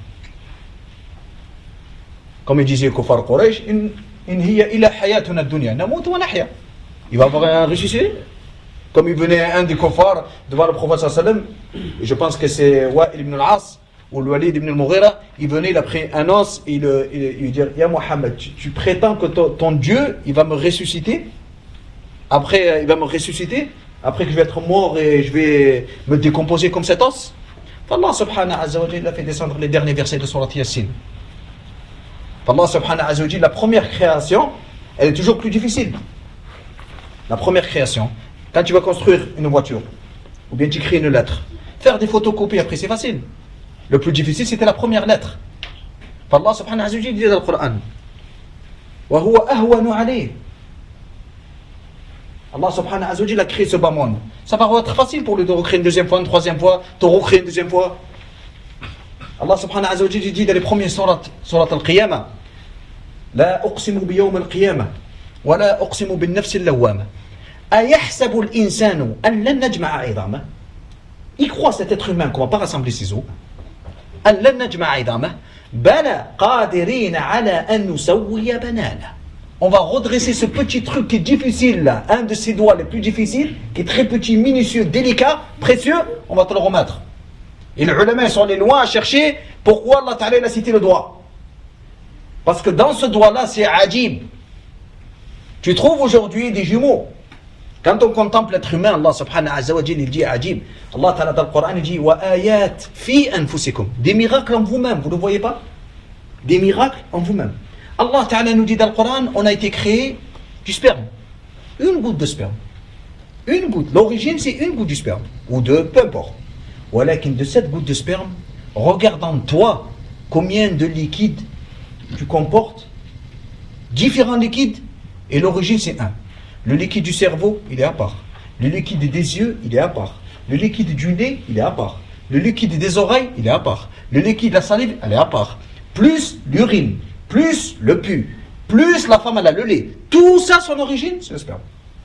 Comme il disait Kufar Quraysh, in hiya ila hayatuna ad-dunya, namut wa nahya. Il va avoir un ressuscité. Comme il venait un des kuffars devant le prophète sallallahu alayhi wa sallam, et je pense que c'est Wa'il ibn al-As ou le Walid ibn al-Mughira, il venait, il a pris un os et il, il, il lui dit Ya Muhammad, tu, tu prétends que ton, ton Dieu il va me ressusciter, après il va me ressusciter, après que je vais être mort et je vais me décomposer comme cet os. Allah subhanahu wa ta'ala a fait descendre les derniers versets de Surat Yasin. Allah subhanahu wa ta'ala, la première création, elle est toujours plus difficile. La première création, quand tu vas construire une voiture, ou bien tu crées une lettre, faire des photocopies après c'est facile. Le plus difficile c'était la première lettre. Allah subhanahu wa ta'ala dit dans le Coran, wa huwa ahwanu alayh. Allah subhanahu wa ta'ala a créé ce bas monde. Ça va être facile pour lui de recréer une deuxième fois, une troisième fois, de recréer une deuxième fois. Allah subhanahu wa ta'ala dit dans les premiers surat, surat al-Qiyamah, la uqsimu bi yawm al-Qiyamah. ولا أقسم بالنفس اللوامة أيحسب الإنسان أن لن نجمع عظامه. Il croit cet être humain qu'on ne va pas rassembler ses os. أن لن نجمع عظامه بلى قادرين على أن نسوي بنانه. On va redresser ce petit truc qui est difficile là, un de ses doigts les plus difficiles, qui est très petit, minutieux, délicat, précieux, on va te le remettre. Et les ulama sont allés loin à chercher pourquoi Allah Ta'ala a cité le doigt. Parce que dans ce doigt-là, c'est ajib. Tu trouves aujourd'hui des jumeaux. Quand on contemple l'être humain, Allah subhanahu wa ta'ala, il dit ajib. Allah Ta'ala dans le Coran, il dit wa ayat fi anfusikum. Des miracles en vous-même, vous ne le voyez pas? Des miracles en vous-même. Allah Ta'ala nous dit dans le Coran, on a été créé du sperme. Une goutte de sperme. Une goutte. L'origine, c'est une goutte du sperme. Ou deux, peu importe. Voilà qu'une de cette goutte de sperme, regarde en toi combien de liquides tu comportes. Différents liquides. Et l'origine, c'est un. Le liquide du cerveau, il est à part. Le liquide des yeux, il est à part. Le liquide du nez, il est à part. Le liquide des oreilles, il est à part. Le liquide de la salive, elle est à part. Plus l'urine. Plus le pu, plus la femme elle a le lait. Tout ça, son origine, c'est le sperme.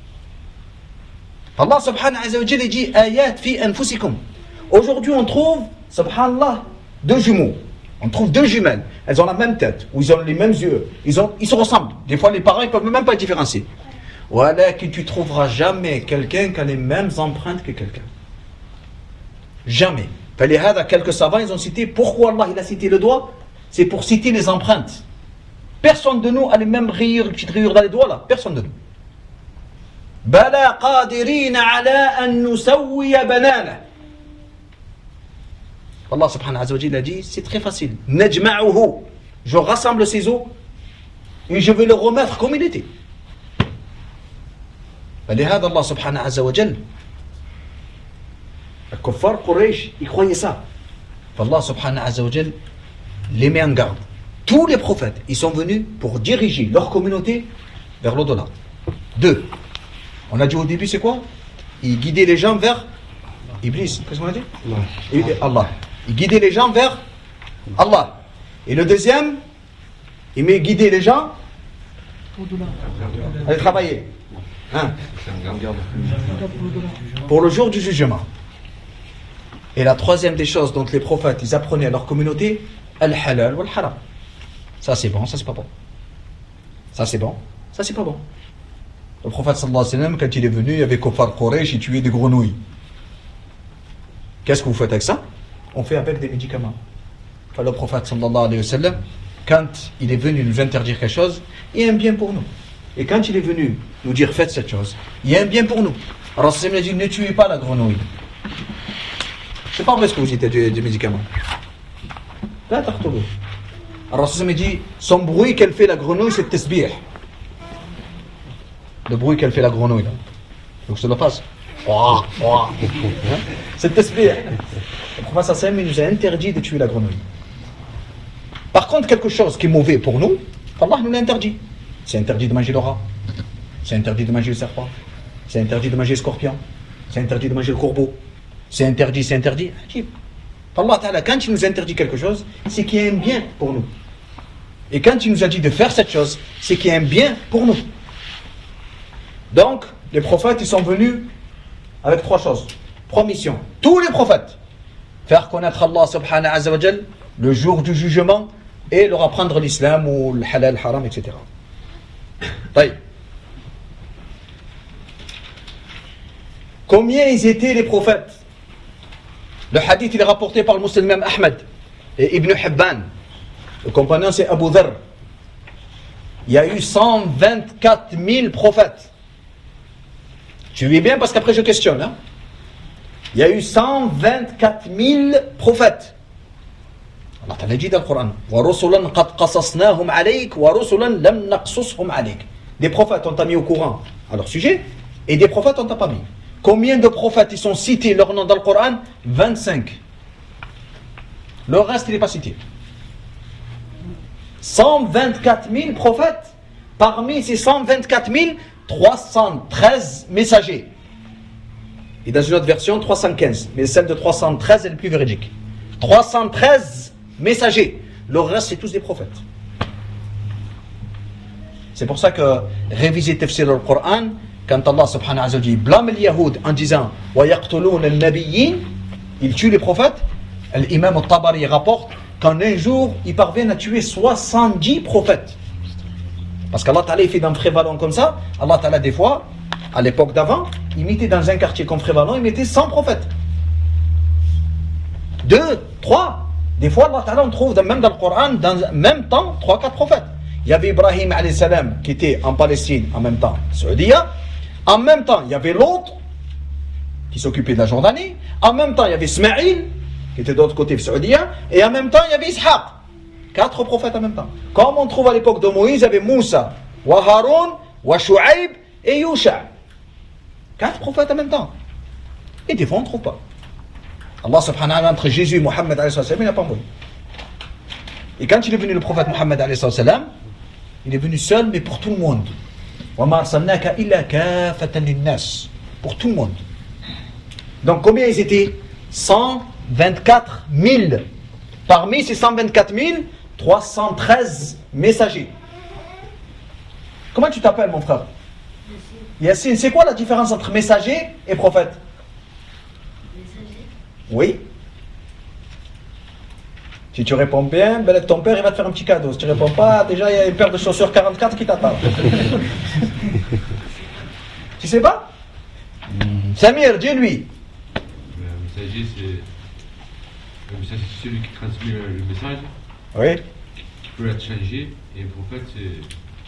Allah subhanahu wa ta'ala dit ayat fi anfusikum. Aujourd'hui, on trouve, subhanallah, deux jumeaux. On trouve deux jumelles. Elles ont la même tête, ou ils ont les mêmes yeux. Ils, ont, ils se ressemblent. Des fois, les parents ne peuvent même pas différencier. Voilà que tu trouveras jamais quelqu'un qui a les mêmes empreintes que quelqu'un. Jamais. Falihada, quelques savants, ils ont cité pourquoi Allah il a cité le doigt. C'est pour citer les empreintes. Personne de nous a les mêmes rayures, petites rayures dans les doigts là. Personne de nous. Bala qadirina ala an nusawwiya banana. Allah subhanahu wa ta'ala a dit, c'est très facile. Najma'uhu. Je rassemble ses os et je vais le remettre comme il était. فلهذا Allah subhanahu wa ta'ala. Le kuffar Quraysh, ils croyaient ça. Allah subhanahu wa ta'ala les met en garde. Tous les prophètes, ils sont venus pour diriger leur communauté vers l'au-delà. Deux. On a dit au début, c'est quoi? Ils guidaient les gens vers Iblis. Qu'est-ce qu'on a dit? Allah. Et Allah. Ils guidaient les gens vers Allah. Et le deuxième, il met guider les gens aller travailler. Hein? Pour le jour du jugement. Et la troisième des choses dont les prophètes ils apprenaient à leur communauté, al-halal wal-haram. Ça c'est bon, ça c'est pas bon. Ça c'est bon, ça c'est pas bon. Le prophète sallallahu alayhi wa sallam, quand il est venu, il y avait Kofar Quraysh, il tuait des grenouilles. Qu'est-ce que vous faites avec ça? On fait avec des médicaments. Enfin, le prophète sallallahu alayhi wa sallam, quand il est venu nous interdire quelque chose, il y a un bien pour nous. Et quand il est venu nous dire faites cette chose, il y a un bien pour nous. Alors Rasul a dit ne tuez pas la grenouille. C'est pas vrai ce que vous dites des, des médicaments. Là, t'as retrouvé. Alors Rasul a dit son bruit qu'elle fait la grenouille, c'est tasbih. Le bruit qu'elle fait la grenouille là. Donc ça le fasse. C'est tasbih. Le prophète sallallahu nous a interdit de tuer la grenouille. Par contre, quelque chose qui est mauvais pour nous, Allah nous l'a interdit. C'est interdit de manger le rat. C'est interdit de manger le serpent. C'est interdit de manger le scorpion. C'est interdit de manger le corbeau. C'est interdit, c'est interdit. Allah Ta'ala, quand il nous interdit quelque chose, c'est qu'il y a un bien pour nous. Et quand il nous a dit de faire cette chose, c'est qu'il y a un bien pour nous. Donc, les prophètes, ils sont venus avec trois choses. Trois missions. Tous les prophètes. Faire connaître Allah subhanahu wa ta'ala le jour du jugement et leur apprendre l'islam ou le halal, le haram, et cetera. Taï. Combien ils étaient les prophètes? Le hadith il est rapporté par le musulman Ahmed et Ibn Hibban. Le compagnon c'est Abu Dharr. Il y a eu cent vingt-quatre mille prophètes. Suivez bien parce qu'après je questionne. Hein? Il y a eu cent vingt-quatre mille prophètes. Allah t'a dit dans le Coran. وَرُسُلًا قَدْ قَصَصْنَاهُمْ عَلَيْكَ وَرُسُلًا لَمْ نَقْصُصْهُمْ عَلَيْكَ. Des prophètes on t'a mis au courant à leur sujet et des prophètes on t'a pas mis. Combien de prophètes ils sont cités leur nom dans le Coran? vingt-cinq. Le reste il n'est pas cité. cent vingt-quatre mille prophètes. Parmi ces cent vingt-quatre mille, trois cent treize messagers. Et dans une autre version, trois cent quinze. Mais celle de trois cent treize est le plus véridique. trois cent treize messagers. Le reste, c'est tous des prophètes. C'est pour ça que réviser tafsir le Coran, quand Allah subhanahu wa ta'ala blâme les Yahoud en disant wa yaqtulun al-nabiyyin, il tue les prophètes. L'imam al-Tabari rapporte qu'en un jour, il parvient à tuer soixante-dix prophètes. Parce qu'Allah Ta'ala il fait dans Frévalon comme ça. Allah Ta'ala des fois, à l'époque d'avant, il mettait dans un quartier comme Frévalon, il mettait cent prophètes. Deux, trois. Des fois, Allah Ta'ala on trouve même dans le Coran, dans le même temps, trois, quatre prophètes. Il y avait Ibrahim alayhi salam qui était en Palestine en même temps, Saoudia. En même temps, il y avait l'autre qui s'occupait de la Jordanie. En même temps, il y avait Ismaïl qui était de l'autre côté de Saoudia. Et en même temps, il y avait Ishaq. Quatre prophètes en même temps. Comme on trouve à l'époque de Moïse, il y avait Moussa, wa Haroun, wa Shu'aib et Yusha. Quatre prophètes en même temps. Et des fois, on ne trouve pas. Allah subhanahu wa ta'ala, entre Jésus et Mohammed alayhi salam, il n'a pas envoyé. Et quand il est venu le prophète Mohammed alayhi salam, il est venu seul, mais pour tout le monde. وَمَا أَرْسَلْنَاكَ إِلَّا كَافَةً لِلنَّاسِ. Pour tout le monde. Donc combien ils étaient? cent vingt-quatre mille. Parmi ces cent vingt-quatre mille, trois cent treize messagers. Comment tu t'appelles, mon frère? Yassine. C'est quoi la différence entre messager et prophète? Messager. Oui. Si tu réponds bien, ben ton père il va te faire un petit cadeau. Si tu réponds pas, déjà il y a une paire de chaussures quarante-quatre qui t'attend. Tu sais pas? mm. Samir, dis-lui. Un messager, c'est un messager, c'est celui qui transmet le message. Oui. Qui peut être changé. Et un prophète, c'est.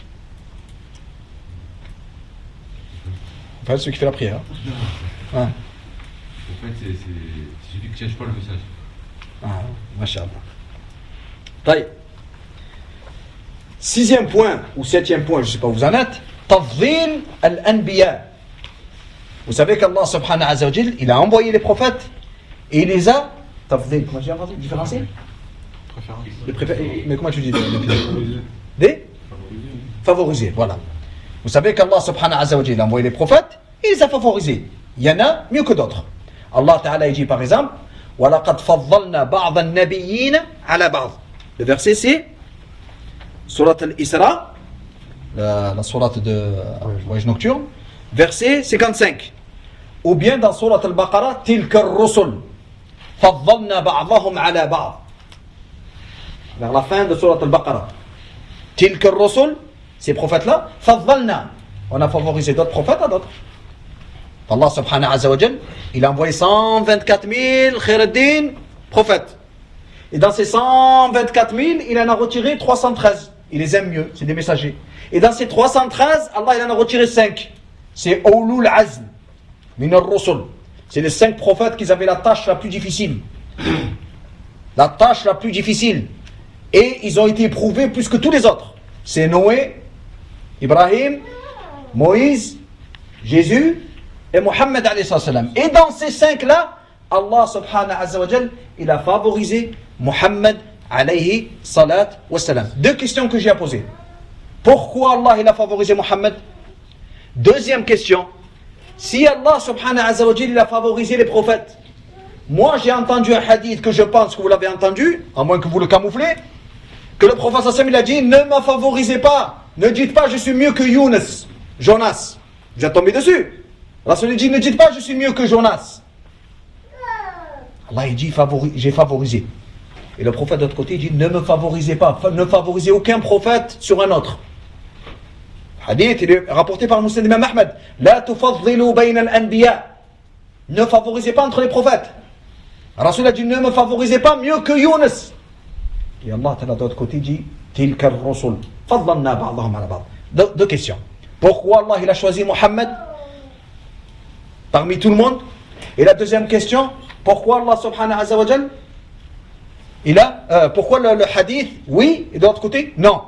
Enfin, celui qui fait la prière. Non. Ah. Le prophète, c'est, c'est, c'est celui qui ne change pas le message. Ah, machallah. Taï. Sixième point, ou septième point, je ne sais pas où vous en êtes. Tafdhil al-anbiya. Vous savez qu'Allah subhanahu wa ta'ala, il a envoyé les prophètes et il les a. Tafdhil, comment tu dis? Différencier? Les préfé- Mais comment tu dis? Des favorisés, voilà. Vous savez qu'Allah subhanahu wa ta'ala, il a envoyé les prophètes et il les a favorisés. Il y en a mieux que d'autres. Allah ta'ala dit par exemple وَلَقَدْ فَضَّلْنَا بَعْضَ النَّبِيِّينَ عَلَى بَعْضٍ. Le verset c'est Surat al-Isra, la, la surat de voyage nocturne, verset cinquante-cinq. Ou bien dans Surat al-Baqarah, تِلْكَ الرُّسُلُ فَضَّلْنَا بَعْضَهُمْ عَلَى بَعْضٍ. Vers la fin de Surat al-Baqarah. تِلْكَ الرُّسُلُ, ces prophètes-là, فَضَّلْنَا. On a favorisé d'autres prophètes à d'autres. Allah subhanahu wa ta'ala, il a envoyé cent vingt-quatre mille khairuddin prophètes. Et dans ces cent vingt-quatre mille, il en a retiré trois cent treize. Il les aime mieux, c'est des messagers. Et dans ces trois cent treize, Allah il en a retiré cinq. C'est Ulul Azm min ar-rusul. C'est les cinq prophètes qui avaient la tâche la plus difficile. La tâche la plus difficile. Et ils ont été éprouvés plus que tous les autres. C'est Noé, Ibrahim, Moïse, Jésus et Mohammed alayhi salam. Et dans ces cinq-là, Allah subhanahu wa ta'ala, il a favorisé Mohammed alayhi salat wa salam. Deux questions que j'ai à poser. Pourquoi Allah il a favorisé Mohammed? Deuxième question. Si Allah subhanahu wa ta'ala, il a favorisé les prophètes, moi j'ai entendu un hadith que je pense que vous l'avez entendu, à moins que vous le camouflez, que le prophète sallallahu alayhi wa sallam il a dit, ne me favorisez pas, ne dites pas je suis mieux que Younes, Jonas. Vous êtes tombé dessus. Rasul dit, ne dites pas je suis mieux que Jonas. Allah il dit, favori, j'ai favorisé. Et le prophète de l'autre côté dit, ne me favorisez pas, ne favorisez aucun prophète sur un autre. Hadith, il est rapporté par Muslim Imam Ahmed. La tufaddilu bayna al-anbiya. Ne favorisez pas entre les prophètes. Rasul a dit, ne me favorisez pas mieux que Younes. Et Allah de l'autre côté dit, tilka ar-rusul faddalna ba'dahum ala ba'd. Deux, deux questions. Pourquoi Allah il a choisi Mohammed parmi tout le monde? Et la deuxième question, pourquoi Allah subhanahu wa ta'ala il a, euh, pourquoi le, le hadith oui et de l'autre côté non?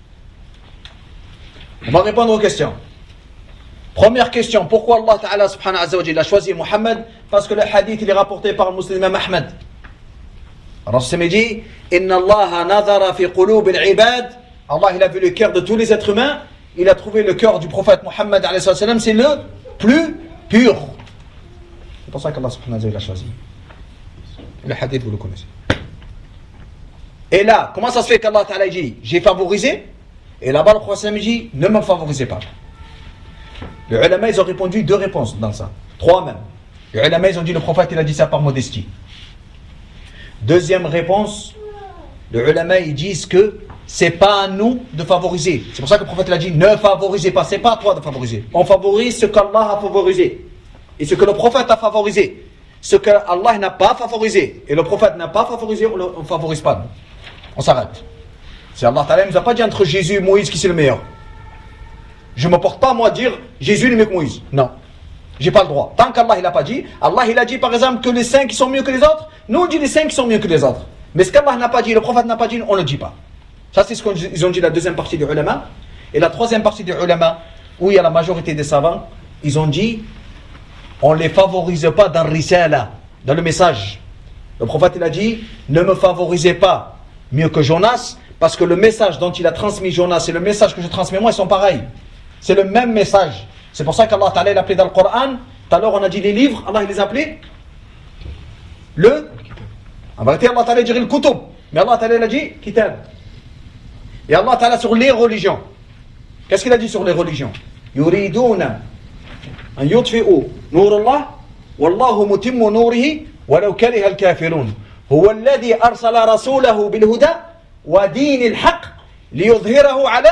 On va répondre aux questions. Première question, pourquoi Allah ta'ala subhanahu wa ta'ala il a choisi Mohammed? Parce que le hadith il est rapporté par le Muslim Imam Ahmed. Rasul me dit, inna Allah nadhara fi qulub al-ibad. Allah il a vu le cœur de tous les êtres humains. Il a trouvé le cœur du prophète Mohammed alayhi salam, c'est le plus pur. C'est pour ça qu'Allah subhanahu wa ta'ala l'a choisi. Le hadith, vous le connaissez. Et là, comment ça se fait qu'Allah ta'ala dit, j'ai favorisé? Et là-bas, le prophète dit, ne me favorisez pas. Les ulama, ils ont répondu deux réponses dans ça. Trois même. Les ulama, ils ont dit, le prophète, il a dit ça par modestie. Deuxième réponse, les ulama, ils disent que c'est pas à nous de favoriser. C'est pour ça que le prophète il a dit, ne favorisez pas. C'est pas à toi de favoriser. On favorise ce qu'Allah a favorisé. Et ce que le prophète a favorisé. Ce que Allah n'a pas favorisé. Et le prophète n'a pas favorisé, on ne favorise pas. On s'arrête. Si Allah Ta'ala ne nous a pas dit entre Jésus et Moïse qui c'est le meilleur. Je ne me porte pas moi à dire Jésus est mieux que Moïse. Non. J'ai pas le droit. Tant qu'Allah il n'a pas dit, Allah il a dit par exemple que les saints qui sont mieux que les autres, nous on dit les saints qui sont mieux que les autres. Mais ce qu'Allah n'a pas dit, le prophète n'a pas dit, on ne le dit pas. Ça c'est ce qu'ils ont dit la deuxième partie des ulama. Et la troisième partie des ulama, où il y a la majorité des savants, ils ont dit, on ne les favorise pas dans le risala, dans le message. Le prophète il a dit, ne me favorisez pas mieux que Jonas, parce que le message dont il a transmis Jonas et le message que je transmets moi, ils sont pareils. C'est le même message. C'est pour ça qu'Allah Ta'ala l'appelait dans le Coran. Tout à l'heure on a dit les livres, Allah il les appelait le. En vérité Allah Ta'ala dirait le kutub. Mais Allah Ta'ala il a dit kitab. Et Allah Ta'ala sur les religions. Qu'est-ce qu'il a dit sur les religions? Yuriduna an yutfi'u nur Allah wallahu mutimmu nurihi walau kariha al-kafirun. Huwa alladhi arsala rasulahu bil huda wa din al-haq liyudhhirahu ala.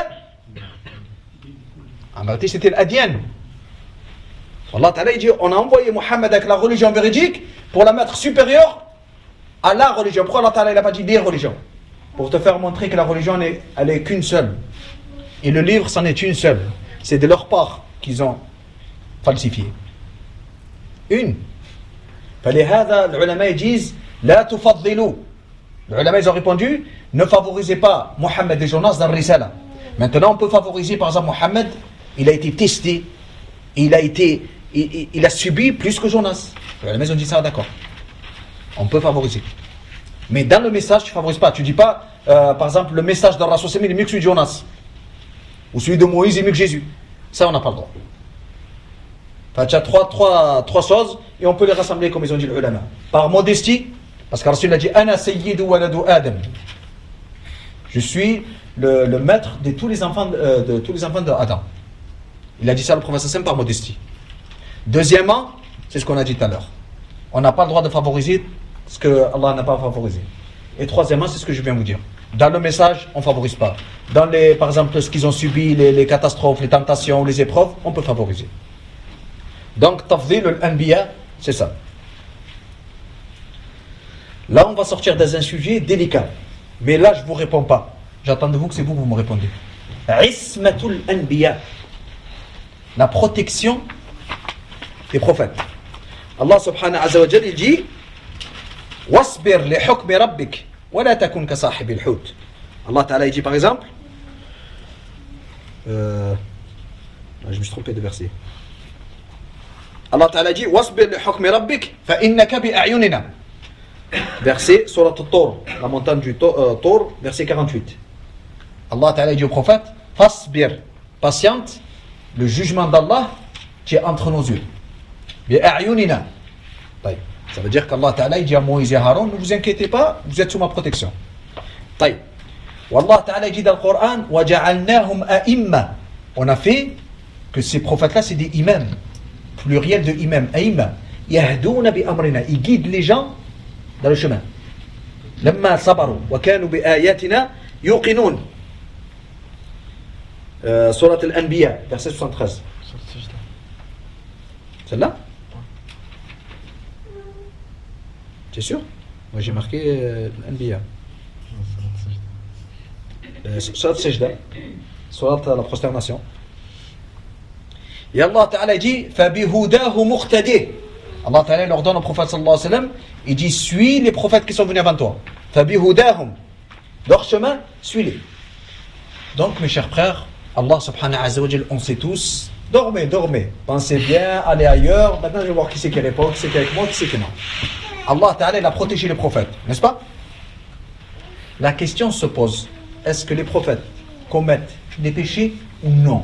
En vérité c'était l'adyan. Allah Ta'ala dit, on a envoyé Mohammed avec la religion véridique pour la mettre supérieure à la religion. Pourquoi Allah Ta'ala n'a pas dit des religions? Pour te faire montrer que la religion n'est, elle est qu'une seule. Et le livre, c'en est une seule. C'est de leur part qu'ils ont falsifié. Une. فلهذا les ulama disent لا تفضلوا. Les ulama ils ont répondu, ne favorisez pas Mohammed et Jonas dans le risala. Maintenant on peut favoriser par exemple Mohammed, il a été testé, il a été Il, il, il a subi plus que Jonas. La maison dit ça, d'accord. On peut favoriser. Mais dans le message, tu ne favorises pas. Tu ne dis pas, euh, par exemple, le message de Rasul est mieux que celui de Jonas. Ou celui de Moïse est mieux que Jésus. Ça, on n'a pas le droit. Enfin, tu as trois, trois, trois choses et on peut les rassembler comme ils ont dit les ulama. Par modestie, parce que Rasul a dit Ana sayyidu waladu Adam. Je suis le, le maître de tous les enfants euh, de tous les enfants d'Adam. Il a dit ça le prophète sallam par modestie. Deuxièmement, c'est ce qu'on a dit tout à l'heure. On n'a pas le droit de favoriser ce que Allah n'a pas favorisé. Et troisièmement, c'est ce que je viens de vous dire. Dans le message, on ne favorise pas. Dans les, par exemple, ce qu'ils ont subi, les, les catastrophes, les tentations, les épreuves, on peut favoriser. Donc, tafdil al-anbiya, c'est ça. Là, on va sortir dans un sujet délicat. Mais là, je ne vous réponds pas. J'attends de vous que c'est vous que vous me répondez. Ismatul anbiya. La protection des prophètes. Allah subhanahu wa ta'ala dit wasbir li hukmi rabbik wa la takun ka sahib al-hut. Allah ta'ala dit par exemple euh, je me suis trompé de verset. Allah ta'ala dit wasbir li hukmi rabbik fa innaka bi a'yunina. Verset surat at-Tur, la montagne du Tur, verset quarante-huit. Allah ta'ala dit au prophète fasbir, patiente, le jugement d'Allah qui est entre nos yeux. Bi'a'yunina. Ça veut dire qu'Allah Ta'ala dit à Moïse et Haroun, ne vous inquiétez pas, vous êtes sous ma protection. طيب. Wallah Ta'ala dit dans le Coran, وَجَعَلْنَاهُمْ أَئِمَّةً. On a fait que ces prophètes-là, c'est des imams. Pluriel de imam, أئمة. يَهْدُونَ بِأَمْرِنَا. Ils guident les gens dans le chemin. لَمَّا صَبَرُوا وَكَانُوا بِآيَاتِنَا يُوقِنُونَ. Euh, Surat al-Anbiya, verset soixante-treize. Celle-là? C'est sûr? Moi j'ai marqué euh, l'Anbiya. Surat Sajda. Surat la prosternation. Et Allah Ta'ala dit فَبِهُدَاهُ مُقْتَدِهِ. Allah Ta'ala leur donne au prophète sallallahu alayhi wa sallam, il dit suis les prophètes qui sont venus avant toi. فَبِهُدَاهُمْ. Leur chemin, suis-les. Donc mes chers frères, Allah subhanahu wa ta'ala, on sait tous, dormez, dormez, pensez bien, allez ailleurs, maintenant je vais voir qui c'est qui répond, qui c'est qui est avec moi, qui c'est qui non. Allah ta'ala, il a protégé les prophètes, n'est-ce pas? La question se pose, est-ce que les prophètes commettent des péchés ou non?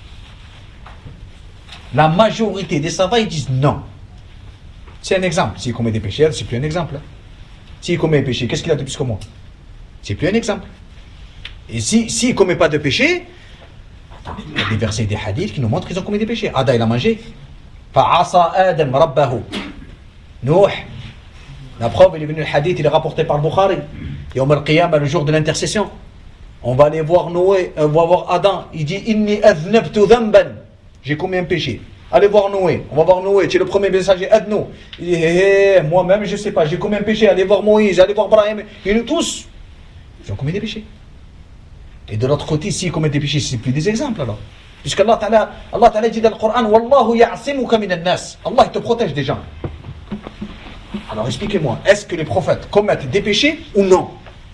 La majorité des savants, ils disent non. C'est un exemple. S'il commet des péchés, c'est plus un exemple. S'il commet un péché, qu'est-ce qu'il a de plus que moi? C'est plus un exemple. Et si, s'il ne commet pas de péché, il y a des versets et des hadiths qui nous montrent qu'ils ont commis des péchés. Adam, il a mangé. Fa'asa Adam rabbahu. Nuh. La preuve, il est venu le hadith, il est rapporté par le Bukhari. Yawm al-Qiyamah, le jour de l'intercession. On va aller voir Noé, on va voir Adam. Il dit Inni adhnabtu dhanban. J'ai commis un péché. Allez voir Noé. On va voir Noé. Tu es le premier messager. Aide-nous. Il dit hé, hé, moi-même, je ne sais pas. J'ai commis un péché. Allez voir Moïse. Allez voir Brahim. Et nous tous, ils ont commis des péchés. Et de l'autre côté, s'ils commettent des péchés, c'est plus des exemples alors. Puisque Allah Ta'ala, Allah Ta'ala dit dans le Coran Wallahu ya'asimuka minan nas. Allah, il te protège des gens. Alors expliquez-moi, est-ce que les prophètes commettent des péchés ou non?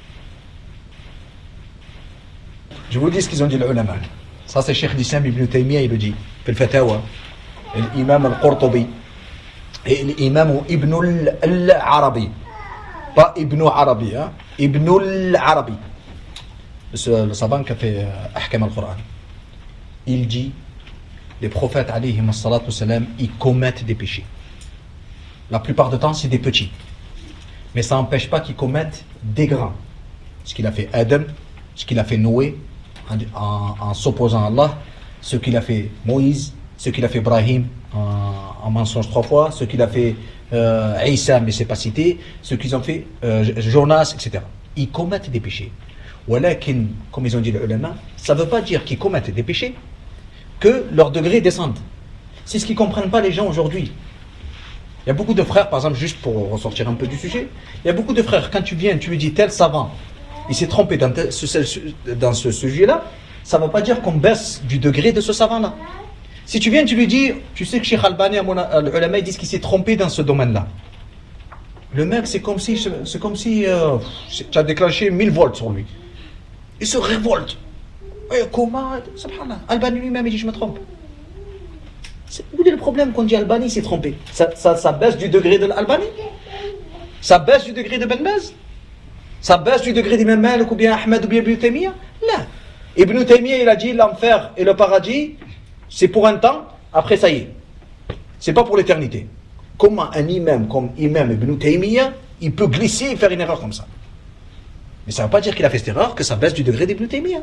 Je vous dis ce qu'ils ont dit les ulama. Ça c'est Cheikh l'Islam Ibn Taymiyyah, il le dit. في الفتاوى الإمام القرطبي الإمام ابن العربي pas ابن عربي hein? ابن العربي le savant qui a fait Ahkam al-Qur'an. Il dit les prophètes alayhim as-salatu wassalam, ils commettent des péchés. La plupart du temps c'est des petits, mais ça n'empêche pas qu'ils commettent des grands. Ce qu'il a fait Adam, ce qu'il a fait Noé en, en, en s'opposant à Allah, ce qu'il a fait Moïse, ce qu'il a fait Ibrahim en, en mensonge trois fois, ce qu'il a fait euh, Isa, mais c'est pas cité, ce qu'ils ont fait euh, Jonas, et cetera. Ils commettent des péchés. Walakin, comme ils ont dit les ulama, ça ne veut pas dire qu'ils commettent des péchés, que leur degré descende. C'est ce qu'ils ne comprennent pas les gens aujourd'hui. Il y a beaucoup de frères, par exemple, juste pour ressortir un peu du sujet, il y a beaucoup de frères, quand tu viens, tu lui dis tel savant, il s'est trompé dans, tel, ce, dans ce sujet-là, ça ne veut pas dire qu'on baisse du degré de ce savant-là. Si tu viens, tu lui dis, tu sais que Cheikh Albani, les ulama, ils disent qu'il s'est trompé dans ce domaine-là. Le mec, c'est comme si, c'est comme si euh, tu as déclenché mille volts sur lui. Il se révolte. Et comment, subhanallah, Albani lui-même, il dit, je me trompe. C'est, où est le problème qu'on dit Albani s'est trompé? Ça, ça, ça baisse du degré de l'Albani? Ça baisse du degré de Ben Baz? Ça baisse du degré d'Imam Malik ou bien Ahmed ou bien Ibn Taymiyyah? Là. Ibn Taymiyyah, il a dit l'enfer et le paradis, c'est pour un temps, après ça y est. C'est pas pour l'éternité. Comment un imam comme Imam Ibn Taymiyyah, il peut glisser et faire une erreur comme ça? Mais ça ne veut pas dire qu'il a fait cette erreur, que ça baisse du degré d'Ibn Taymiyyah.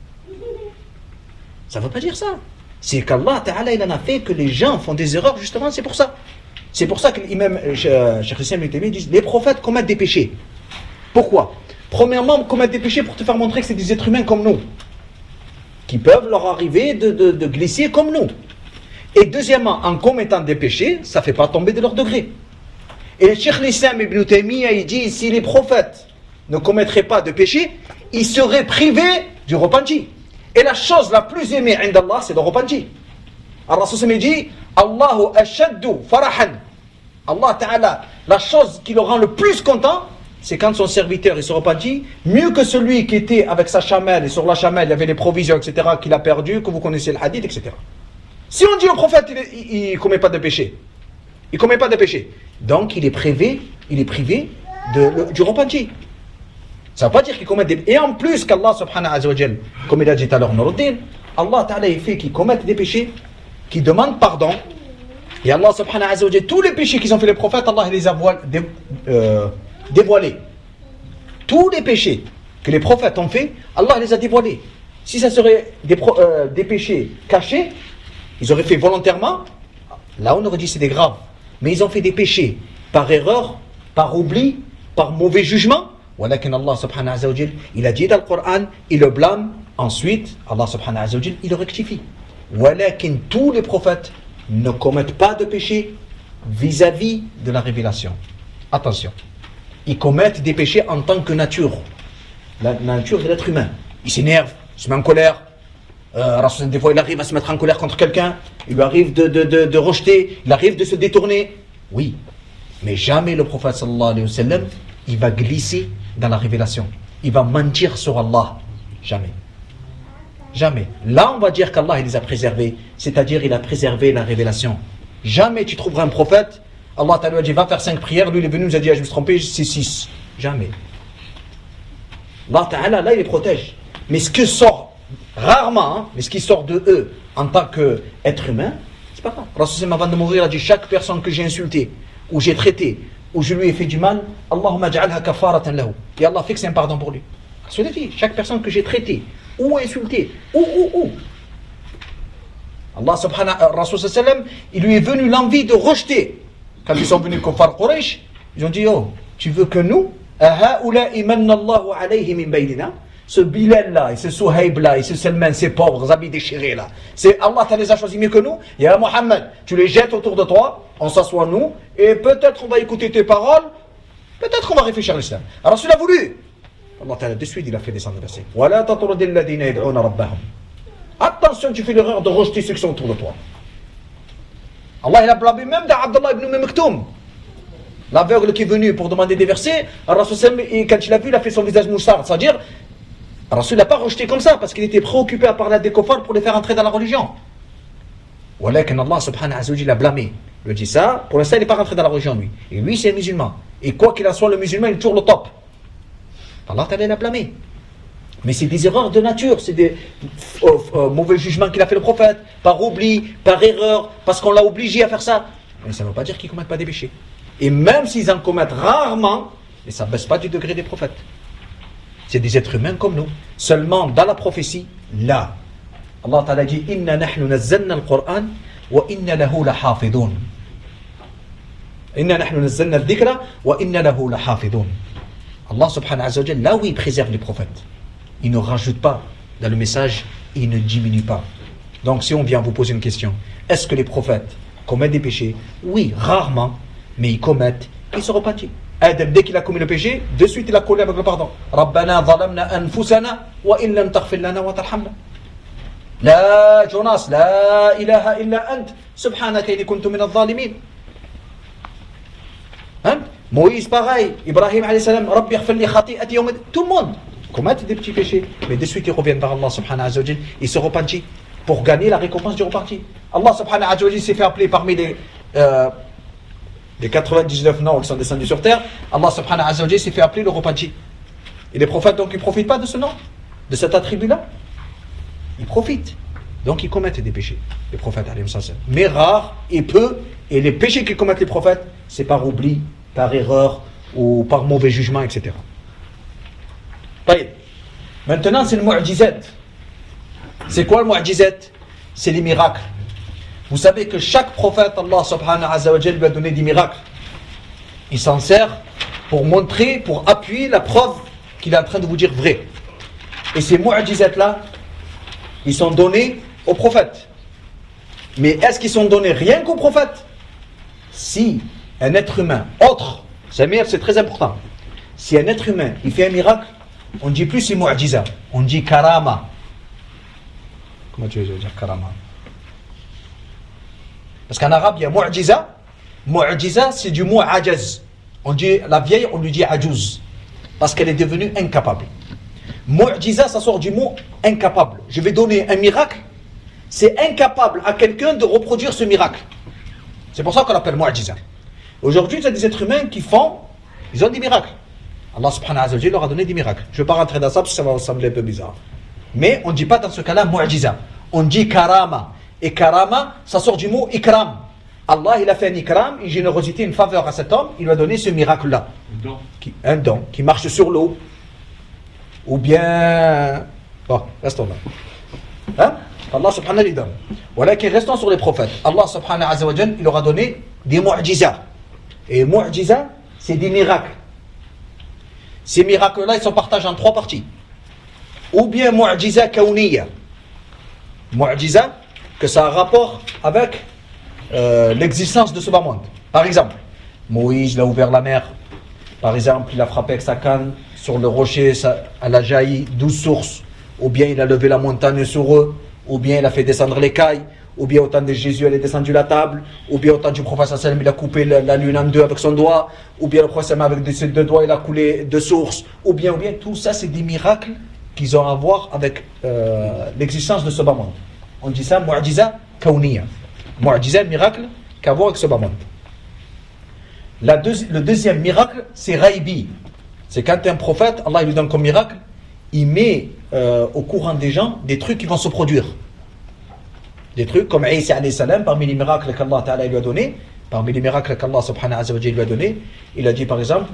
Ça ne veut pas dire ça. C'est qu'Allah Ta'ala, il en a fait que les gens font des erreurs, justement, c'est pour ça. C'est pour ça que l'imam Cheikh l'Islam Ibn Taymiyyah dit les prophètes commettent des péchés. Pourquoi? Premièrement, commettre des péchés pour te faire montrer que c'est des êtres humains comme nous, qui peuvent leur arriver de, de, de glisser comme nous. Et deuxièmement, en commettant des péchés, ça ne fait pas tomber de leur degré. Et le Cheikh l'Islam Ibn Taymiyyah, il dit, si les prophètes ne commettraient pas de péchés, ils seraient privés du repenti. Et la chose la plus aimée d'Allah, c'est le repenti. Alors Rasul me dit, Allahu ashaddu farahan. Allah Ta'ala, la chose qui le rend le plus content, c'est quand son serviteur il se repentit, mieux que celui qui était avec sa chamelle, et sur la chamelle il y avait les provisions, et cetera, qu'il a perdu, que vous connaissez le hadith, et cetera. Si on dit au prophète, il ne commet pas de péché, il ne commet pas de péché, donc il est privé, il est privé de, le, du repenti. Ça ne veut pas dire qu'il commet des... Et en plus qu'Allah subhanahu wa ta'ala, comme il a dit tout à l'heure Nuruddin, Allah ta'ala il fait qu'ils commettent des péchés, qu'ils demandent pardon, et Allah subhanahu wa ta'ala, tous les péchés qu'ils ont fait les prophètes, Allah les a voile, dé, euh, dévoilés. Tous les péchés que les prophètes ont fait, Allah les a dévoilés. Si ça serait des, pro, euh, des péchés cachés, ils auraient fait volontairement, là on aurait dit c'est des graves. Mais ils ont fait des péchés par erreur, par oubli, par mauvais jugement. Walakin Allah subhanahu wa ta'ala, il a dit dans le Coran, il le blâme, ensuite Allah subhanahu wa ta'ala, il le rectifie. Walakin tous les prophètes ne commettent pas de péché vis-à-vis de la révélation. Attention, ils commettent des péchés en tant que nature. La nature de l'être humain. Il s'énerve, il se met en colère. Euh, des fois il arrive à se mettre en colère contre quelqu'un, il lui arrive de, de, de, de rejeter, il arrive de se détourner. Oui, mais jamais le prophète sallallahu alayhi wa sallam, il va glisser dans la révélation. Il va mentir sur Allah. Jamais. Jamais. Là, on va dire qu'Allah il les a préservés. C'est-à-dire, il a préservé la révélation. Jamais tu trouveras un prophète, Allah t'a dit, va faire cinq prières. Lui, il est venu, nous a dit, ah, je me suis trompé, c'est six. Jamais. Allah Ta'ala, là, il les protège. Mais ce que sort, rarement, hein, mais ce qui sort de eux, en tant qu'être humain, c'est pas grave. Rasul avant de mourir, il a dit, chaque personne que j'ai insultée, ou j'ai traité, ou je lui ai fait du mal, Allahumma ja'alha kafaratan lahu. Et Allah fait que c'est un pardon pour lui. Rasul a dit, chaque personne que j'ai traitée, ou insultée, ou, ou, ou. Allah subhanahu wa Rasul sallam, il lui est venu l'envie de rejeter. Quand ils sont venus Kuffar Quraysh, ils ont dit, oh, tu veux que nous, ce Bilal là, et ce Souhaib là, et ce Salman, ces pauvres habits déchirés là, c'est Allah t'as les a choisis mieux que nous. Ya Muhammad, tu les jettes autour de toi, on s'assoit nous, et peut-être on va écouter tes paroles, peut-être qu'on va réfléchir à l'islam. Alors cela a voulu. Allah ta'ala de suite il a fait descendre le verset. Wala tatrudil ladina yad'una rabbahum. Attention, tu fais l'erreur de rejeter ceux qui sont autour de toi. Allah il a blâmé même d'Abdallah ibn Maktoum, l'aveugle qui est venu pour demander des versets. Rasul, quand il a vu, il a fait son visage moussard, c'est-à-dire Rasul n'a pas rejeté comme ça parce qu'il était préoccupé à parler à des kuffars pour les faire entrer dans la religion. Walakin Allah subhanahu wa ta'ala l'a blâmé. Il lui dit ça, pour l'instant il n'est pas rentré dans la religion lui. Et lui c'est un musulman. Et quoi qu'il en soit, le musulman il est toujours le top. Allah ta'ala l'a blâmé. Mais c'est des erreurs de nature, c'est des euh, euh, mauvais jugements qu'il a fait le prophète, par oubli, par erreur, parce qu'on l'a obligé à faire ça. Mais ça ne veut pas dire qu'ils ne commettent pas des péchés. Et même s'ils en commettent rarement, mais ça ne baisse pas du degré des prophètes. C'est des êtres humains comme nous. Seulement dans la prophétie, là, Allah Ta'ala dit Inna nahnu nazzalna al-Qur'an wa inna lahu lahafidun. Inna nahnu nazzalna al-dhikra wa inna lahu lahafidun. Allah subhanahu wa ta'ala, là où il préserve les prophètes, il ne rajoute pas dans le message, il ne diminue pas. Donc si on vient vous poser une question, est-ce que les prophètes commettent des péchés? Oui, rarement, mais ils commettent, ils se repentent. Adam, dès qu'il a commis le péché, de suite il a collé avec le pardon. Rabbana zalamna anfusana wa in lam taghfir lana wa tarhamna. La Jonas, la ilaha illa ant, subhanaka inni kuntu min adh-dhalimin. Hein? Moïse pareil, Ibrahim alayhi salam, Rabbi ighfir li khati'ati yawm. Tout le monde commettent des petits péchés, mais de suite ils reviennent vers Allah subhanahu wa ta'ala, ils se repentent pour gagner la récompense du repenti. Allah subhanahu wa ta'ala s'est fait appeler parmi les euh, les quatre-vingt-dix-neuf noms qui sont descendus sur terre. Allah subhanahu wa ta'ala s'est fait appeler le repenti. Et les prophètes donc ils ne profitent pas de ce nom, de cet attribut-là. Ils profitent. Donc ils commettent des péchés, les prophètes alayhi salam. Mais rares et peu, et les péchés que commettent les prophètes, c'est par oubli, par erreur ou par mauvais jugement, et cetera. Maintenant, c'est le mu'jizat. C'est quoi le mu'jizat? C'est les miracles. Vous savez que chaque prophète, Allah subhanahu wa ta'ala lui a donné des miracles. Il s'en sert pour montrer, pour appuyer la preuve qu'il est en train de vous dire vrai. Et ces mu'jizat-là, ils sont donnés aux prophètes. Mais est-ce qu'ils sont donnés rien qu'aux prophètes? Si un être humain autre, Samir, c'est très important. Si un être humain, il fait un miracle, on ne dit plus c'est mu'jiza, on dit karama. Comment tu veux dire karama? Parce qu'en arabe, il y a mu'jiza. Mu'jiza, c'est du mot ajaz. On dit, la vieille, on lui dit ajouz. Parce qu'elle est devenue incapable. Mu'jiza, ça sort du mot incapable. Je vais donner un miracle. C'est incapable à quelqu'un de reproduire ce miracle. C'est pour ça qu'on l'appelle mu'jiza. Aujourd'hui, il y a des êtres humains qui font, ils ont des miracles. Allah subhanahu wa ta'ala leur a donné des miracles. Je ne vais pas rentrer dans ça parce que ça va vous sembler un peu bizarre. Mais on ne dit pas dans ce cas-là mu'jiza. On dit karama. Et karama, ça sort du mot ikram. Allah, il a fait un ikram, une générosité, une faveur à cet homme. Il lui a donné ce miracle-là. Un don. Qui, un don qui marche sur l'eau. Ou bien... Bon, restons là. Hein? Allah subhanahu wa ta'ala donne. Voilà qui restons sur les prophètes. Allah subhanahu wa ta'ala, il leur a donné des mu'jiza. Et mu'jiza, c'est des miracles. Ces miracles-là, ils sont partagés en trois parties. Ou bien mu'jiza kawniyya. Mu'jiza, que ça a rapport avec euh, l'existence de ce bas monde. Par exemple, Moïse, il a ouvert la mer. Par exemple, il a frappé avec sa canne sur le rocher, ça, elle a jailli douze sources. Ou bien il a levé la montagne sur eux. Ou bien il a fait descendre l'écaille. Ou bien au temps de Jésus, elle est descendue la table. Ou bien au temps du prophète sallam, il a coupé la, la lune en deux avec son doigt. Ou bien le prophète avec ses deux doigts, il a coulé deux sources. Ou bien, ou bien, tout ça, c'est des miracles qu'ils ont à voir avec euh, l'existence de ce bas monde. On dit ça, mu'jiza kawniyya. Mu'jiza, miracle, qu'à voir avec ce bas monde. La deuxi- le deuxième miracle, c'est Raïbi. C'est quand un prophète, Allah il lui donne comme miracle, il met euh, au courant des gens des trucs qui vont se produire. Des trucs comme Isa alayhi salam, parmi les miracles qu'Allah ta'ala lui a donné, parmi les miracles qu'Allah subhanahu wa ta'ala lui a donné, il a dit par exemple,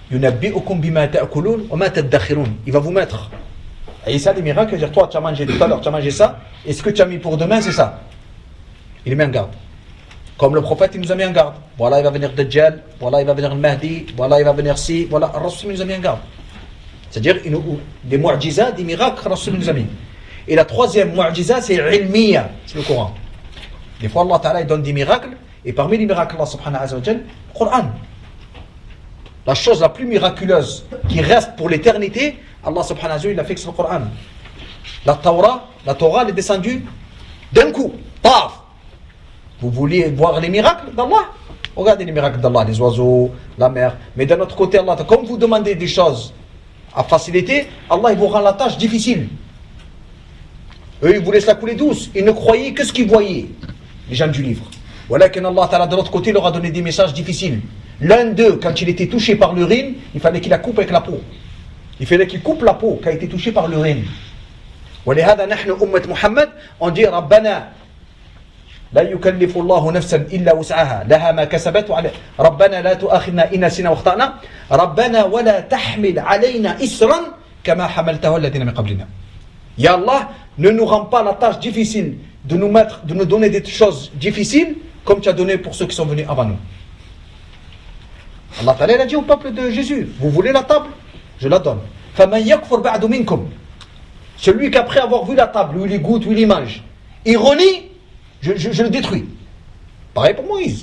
يُنَبِّئُكُمْ بِمَا تَأْكُلُونَ وَمَا تَدَّخِرُونَ. Il va vous mettre. Et ça, les miracles, dire toi, tu as mangé tout à l'heure, tu as mangé ça, et ce que tu as mis pour demain, c'est ça. Il met en garde. Comme le prophète, il nous a mis en garde. Voilà, il va venir Dajjal, voilà, il va venir le Mahdi, voilà, il va venir si, voilà, Rasul nous a mis en garde. C'est-à-dire, des mu'jizas, des miracles, Rasul nous a mis. Et la troisième mu'jiza, c'est ilmiya, c'est le Coran. Des fois, Allah Ta'ala, il donne des miracles, et parmi les miracles, Allah Subhanahu wa Ta'ala, le Coran. La chose la plus miraculeuse qui reste pour l'éternité, Allah Subhanahu wa Ta'ala, il a fait que c'est le Coran. La Torah, la Torah, elle est descendue d'un coup, paf. Vous vouliez voir les miracles d'Allah? Regardez les miracles d'Allah, les oiseaux, la mer. Mais d'un autre côté, Allah, comme vous demandez des choses à faciliter, Allah il vous rend la tâche difficile. Eux, ils vous laissent la couler douce. Ils ne croyaient que ce qu'ils voyaient, les gens du livre. Voilà qu'Allah Ta'ala, de l'autre côté, leur a donné des messages difficiles. L'un d'eux, quand il était touché par l'urine, il fallait qu'il la coupe avec la peau. Il fallait qu'il coupe la peau qui a été touchée par l'urine. ولهذا نحن أمة محمد on dit ربنا لا يكلف الله نفسا إلا وسعها لها ما كسبت وعلى ربنا لا تؤاخذنا إن نسينا واخطأنا ربنا ولا تحمل علينا إسرا كما حملته الذين من قبلنا. Ya Allah, ne nous rends pas la tâche difficile de nous mettre, de nous donner des choses difficiles comme tu as donné pour ceux qui sont venus avant nous. Allah Ta'ala a dit au peuple de Jésus, vous voulez la table? Je la donne. فَمَنْ يَكْفُرْ بَعْدُ مِنْكُمْ. Celui qu'après avoir vu la table, où il y goûte, où il y mange, il renie, je, je, je le détruis. Pareil pour Moïse.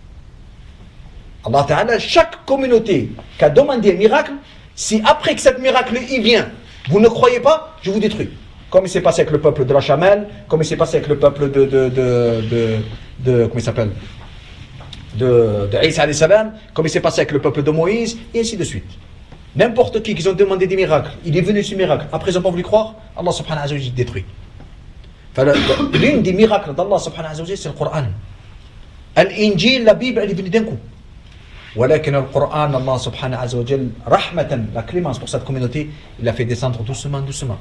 Allah Ta'ala, chaque communauté qui a demandé un miracle, si après que cet miracle y vient, vous ne croyez pas, je vous détruis. Comme il s'est passé avec le peuple de la Chamelle, comme il s'est passé avec le peuple de, de, de, de, de comment il s'appelle, de, de Isa alayhi salam, comme il s'est passé avec le peuple de Moïse, et ainsi de suite. N'importe qui qui ont demandé des miracles, il est venu ce miracle, après ils n'ont pas voulu croire, Allah subhanahu wa ta'ala détruit. Enfin, l'une des miracles d'Allah subhanahu wa ta'ala, c'est le Coran. Al-Injil, la Bible, elle est venue d'un coup. ولكن القرآن Allah subhanahu wa ta'ala rahmatan, la clémence pour cette communauté, il l'a fait descendre doucement, doucement,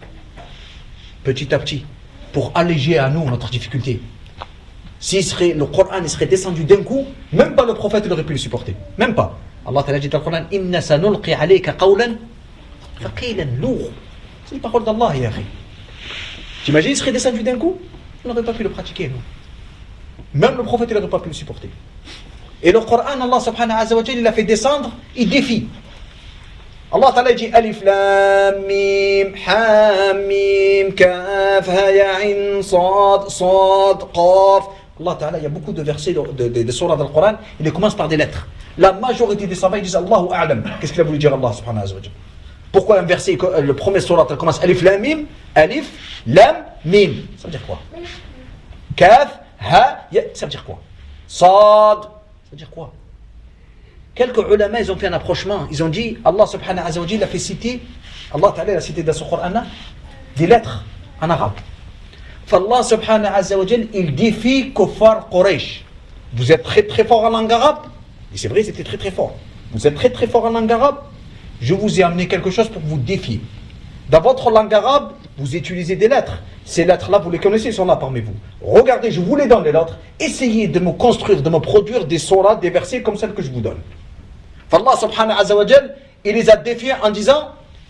petit à petit, pour alléger à nous notre difficulté. Si serait, le Coran il serait descendu d'un coup, même pas le prophète il aurait pu le supporter, même pas. Allah Ta'ala dit dans le Coran, Inna sanulqi alayka qawlan thaqilan lourd. C'est une parole d'Allah, ya akhi. T'imagines, il serait descendu d'un coup, on n'aurait pas pu le pratiquer, nous. Même le prophète il n'aurait pas pu le supporter. Et le Coran, Allah subhanahu wa ta'ala, il l'a fait descendre, il défie. Allah ta'ala dit Alif Lam Mim Hamim Kaf Ha Ya Ain Sad Sad Qaf. Allah ta'ala, il y a beaucoup de versets de, de, de, de surah dans le Coran, il commence par des lettres. La majorité des savants disent Allahu A'lam. Qu'est-ce qu'il a voulu dire Allah subhanahu wa ta'ala? Pourquoi un verset, le premier surah, il commence Alif Lam Mim, Alif Lam Mim. Ça veut dire quoi? Kaf Ha Ya, ça veut dire quoi? Sad. Ça veut dire quoi? Quelques ulama, ils ont fait un approchement. Ils ont dit, Allah subhanahu wa ta'ala a fait citer, Allah ta'ala a cité dans ce Coran des lettres en arabe. Allah subhanahu wa ta'ala, il défie Kuffar Quraysh. Vous êtes très très fort en langue arabe? Et c'est vrai, c'était très très fort. Vous êtes très très fort en langue arabe? Je vous ai amené quelque chose pour vous défier. Dans votre langue arabe, vous utilisez des lettres. Ces lettres-là, vous les connaissez, ils sont là parmi vous. Regardez, je vous les donne les lettres. Essayez de me construire, de me produire des sourates, des versets comme celles que je vous donne. Allah subhanahu wa ta'ala, il les a défiés en disant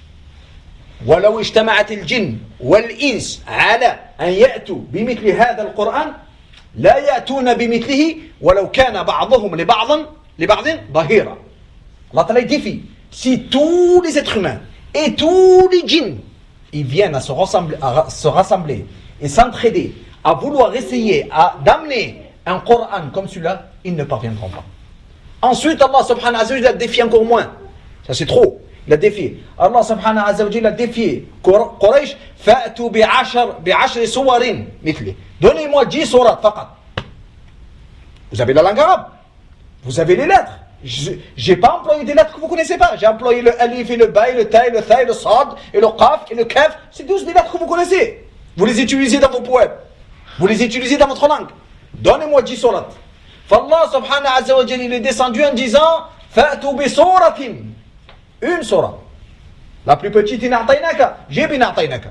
وَلَوْ اجْتَمَعَتِ الْجِنِّ وَالْإِنسِ عَلَى أَنْ يَأْتُوا بِمِثْلِ هَذَا الْقُرْآنِ لَا يَأْتُونَ بِمِثْلِهِ وَلَوْ كَانَ بَعْضُهُمْ لِبَعْضٍ لِبَعْضٍ ظَهِيرًا. Allah ta'ala défie. Si tous les êtres humains et tous les djinns ils viennent à se rassembler, à se rassembler et s'entraider à vouloir essayer à, d'amener un Coran comme celui-là, ils ne parviendront pas. Ensuite, Allah subhanahu wa ta'ala a défié encore moins. Ça c'est trop. Il a défié. Allah subhanahu wa ta'ala a défié Quraysh. Fa'tu bi'ashar bi'ashri suwarin mithli. Donnez-moi dix sourates faqat. Vous avez la langue arabe. Vous avez les lettres. Je n'ai pas employé des lettres que vous ne connaissez pas. J'ai employé le alif et le ba, et le ta, et le tha, et le sad, et le qaf, et le kaf. C'est tous des lettres que vous connaissez. Vous les utilisez dans vos poèmes. Vous les utilisez dans votre langue. Donnez-moi dix sourates. Allah subhanahu wa ta'ala, il est descendu en disant Fa'tu bi suratin. Une surah. La plus petite, ina'tainaka. J'ai bin a'tainaka.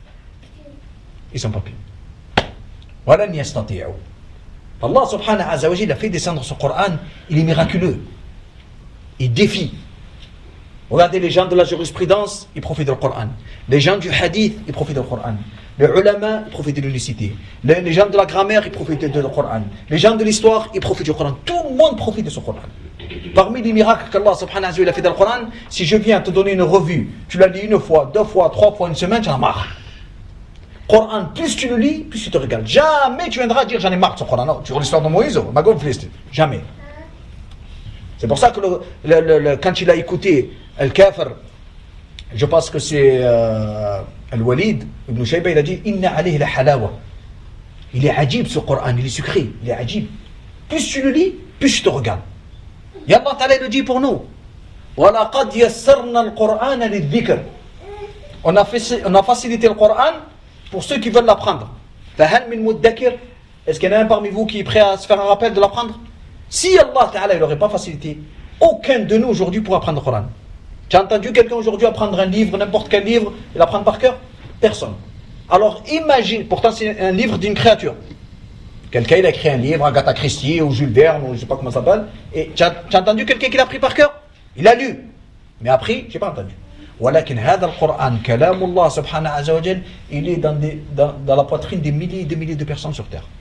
Ils sont pas pu. Walan yastati'u. Allah subhanahu wa ta'ala a fait descendre ce Coran, il est miraculeux. Il défie. Regardez les gens de la jurisprudence, ils profitent du Coran. Les gens du hadith, ils profitent du Coran. Les ulama, ils profitent de l'unicité. Les, les gens de la grammaire, ils profitent du Coran. Les gens de l'histoire, ils profitent du Coran. Tout le monde profite de ce Coran. Parmi les miracles qu'Allah subhanahu wa ta'ala a fait dans le Coran, si je viens te donner une revue, tu la lis une fois, deux fois, trois fois, une semaine, tu en as marre. Coran, plus tu le lis, plus tu te regardes. Jamais tu viendras dire j'en ai marre de ce Coran. Non, tu vois l'histoire de Moïse, jamais. C'est pour ça que le, le, le, le, quand il a écouté Al-Kafir, je pense que c'est euh, Al-Walid Ibn Shayba, il a dit Inna alayhi la halawa. Il est ajib ce Coran, il est sucré, il est ajib. Plus tu le lis, plus tu te regardes. Et Allah Ta'ala le dit pour nous. وَلَقَدْ يَسَّرْنَا الْقُرْآنَ لِلذِّكْرِ. On a, fait, on a facilité le Coran pour ceux qui veulent l'apprendre. فَهَلْ مِن مُدَّكِرٍ. Est-ce qu'il y en a un parmi vous qui est prêt à se faire un rappel de l'apprendre? Si Allah Ta'ala n'aurait pas facilité, aucun de nous aujourd'hui pourra apprendre le Coran. Tu as entendu quelqu'un aujourd'hui apprendre un livre, n'importe quel livre, et l'apprendre par cœur? Personne. Alors imagine, pourtant c'est un livre d'une créature. Quelqu'un il a écrit un livre, Agatha Christie ou Jules Verne, ou je ne sais pas comment ça s'appelle, et tu as, tu as entendu quelqu'un qui l'a appris par cœur? Il a lu, mais appris, je n'ai pas entendu. ولكن هذا القرآن كلام الله سبحانه عز وجل, il est dans, des, dans, dans la poitrine des milliers et des milliers de personnes sur terre.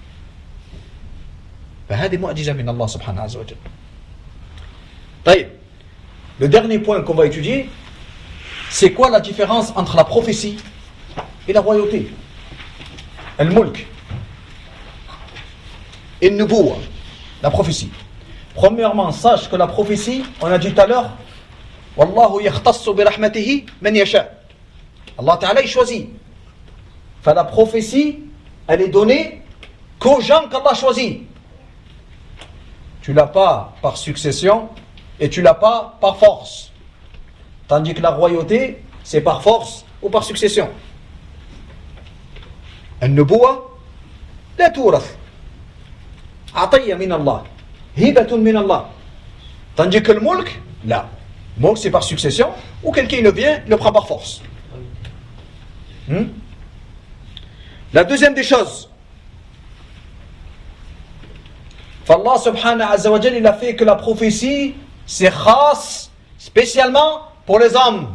فهذه معجزة من الله سبحانه عز وجل. طيب. Le dernier point qu'on va étudier, c'est quoi la différence entre la prophétie et la royauté? Al-Mulk et Nubuwa, la prophétie. Premièrement, sache que la prophétie, on a dit tout à l'heure, Wallahu yakhtassu bi rahmatihi man yasha. Allah Ta'ala il choisit. Enfin, la prophétie, elle est donnée qu'aux gens qu'Allah choisit. Tu l'as pas par succession et tu l'as pas par force. Tandis que la royauté, c'est par force ou par succession. An-nubuwa la turath. Atiyya min Allah. Hibatun min Allah. Tandis que le mulk, là. Le mulk, c'est par succession, ou quelqu'un le vient, il le prend par force. Hmm? La deuxième des choses, Allah subhanahu wa ta'ala, il a fait que la prophétie, c'est khas, spécialement pour les hommes.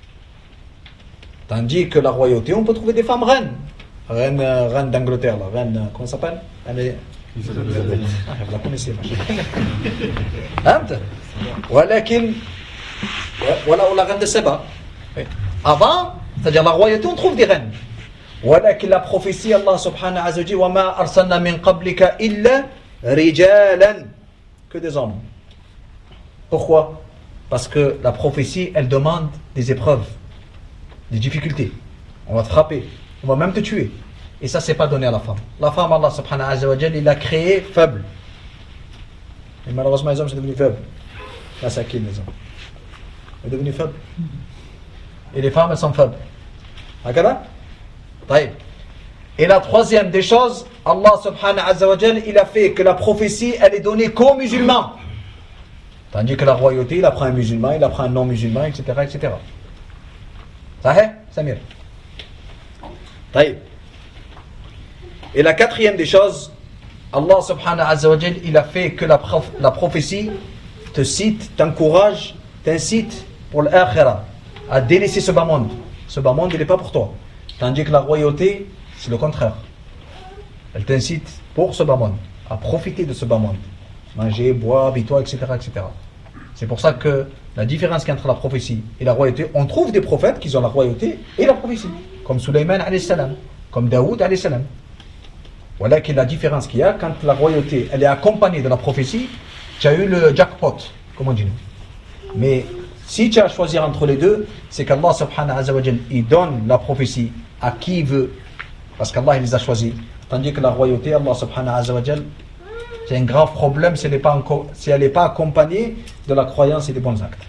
Tandis que la royauté, on peut trouver des femmes reines. Reine, euh, reine d'Angleterre, la reine, euh, comment ça s'appelle? Elle est... Elisabeth. Ah, vous la connaissez, machin. Walakin, voilà, ou la reine de Seba. Avant, c'est-à-dire la royauté, on trouve des reines. Walakin la prophétie, Allah subhanahu wa ta'ala dit, وَمَا أَرْسَلْنَا مِن قَبْلِكَ إِلَّا رِجَالًا. Que des hommes. Pourquoi? Parce que la prophétie, elle demande des épreuves, des difficultés. On va te frapper, on va même te tuer. Et ça, c'est pas donné à la femme. La femme, Allah subhanahu wa ta'ala, il l'a créée faible. Et malheureusement, les hommes sont devenus faibles. Là, c'est qui les hommes? Ils sont devenus faibles. Et les femmes, elles sont faibles. Hakada? Taïb. Et la troisième des choses, Allah subhanahu wa ta'ala, il a fait que la prophétie, elle est donnée qu'aux musulmans. Tandis que la royauté, il apprend un musulman, il apprend un non-musulman, et cetera, et cetera. Sahih, Samir? Taïb. Et la quatrième des choses, Allah subhanahu wa ta'ala, il a fait que la, prof, la prophétie te cite, t'encourage, t'incite pour l'akhirah, à délaisser ce bas monde. Ce bas monde, il n'est pas pour toi. Tandis que la royauté, c'est le contraire. Elle t'incite pour ce bas monde, à profiter de ce bas monde. Manger, boire, habille-toi, et cetera, et cetera. C'est pour ça que la différence entre la prophétie et la royauté, on trouve des prophètes qui ont la royauté et la prophétie. Comme Sulaiman alayhi salam, comme Daoud alayhi salam. Voilà que la différence qu'il y a quand la royauté elle est accompagnée de la prophétie, tu as eu le jackpot, comme on dit nous. Mais si tu as à choisir entre les deux, c'est qu'Allah subhanahu wa ta'ala, il donne la prophétie à qui il veut, parce qu'Allah il les a choisis. Tandis que la royauté, Allah subhanahu wa ta'ala, c'est un grave problème si elle n'est pas, si elle n'est pas accompagnée de la croyance et des bons actes.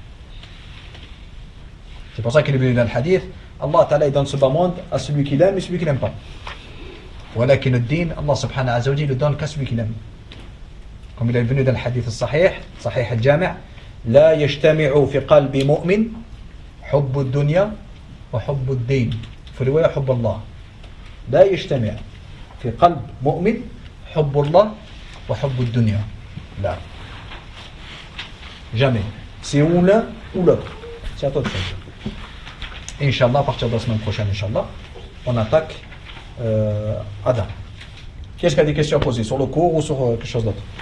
C'est pour ça qu'il est venu dans le hadith, Allah ta'ala il donne ce bas monde à celui qu'il aime et celui qu'il n'aime pas. ولكن الدين الله سبحانه عز وجل donne qu'à celui qu'il aime. Comme il est venu dans le hadith الصحيح صحيح الجامع لا يجتمع في قلب مؤمن حب الدنيا وحب الدين في رواية حب الله لا يجتمع في قلب مؤمن حب الله وحب الدنيا لا jamais c'est ou l'un ou l'autre C'est à toi de choisir. Inch'Allah, à partir de la semaine prochaine, Inch'Allah, on attaque euh, Adam. Qui est-ce qui a des questions à poser sur le cours ou sur euh, quelque chose d'autre?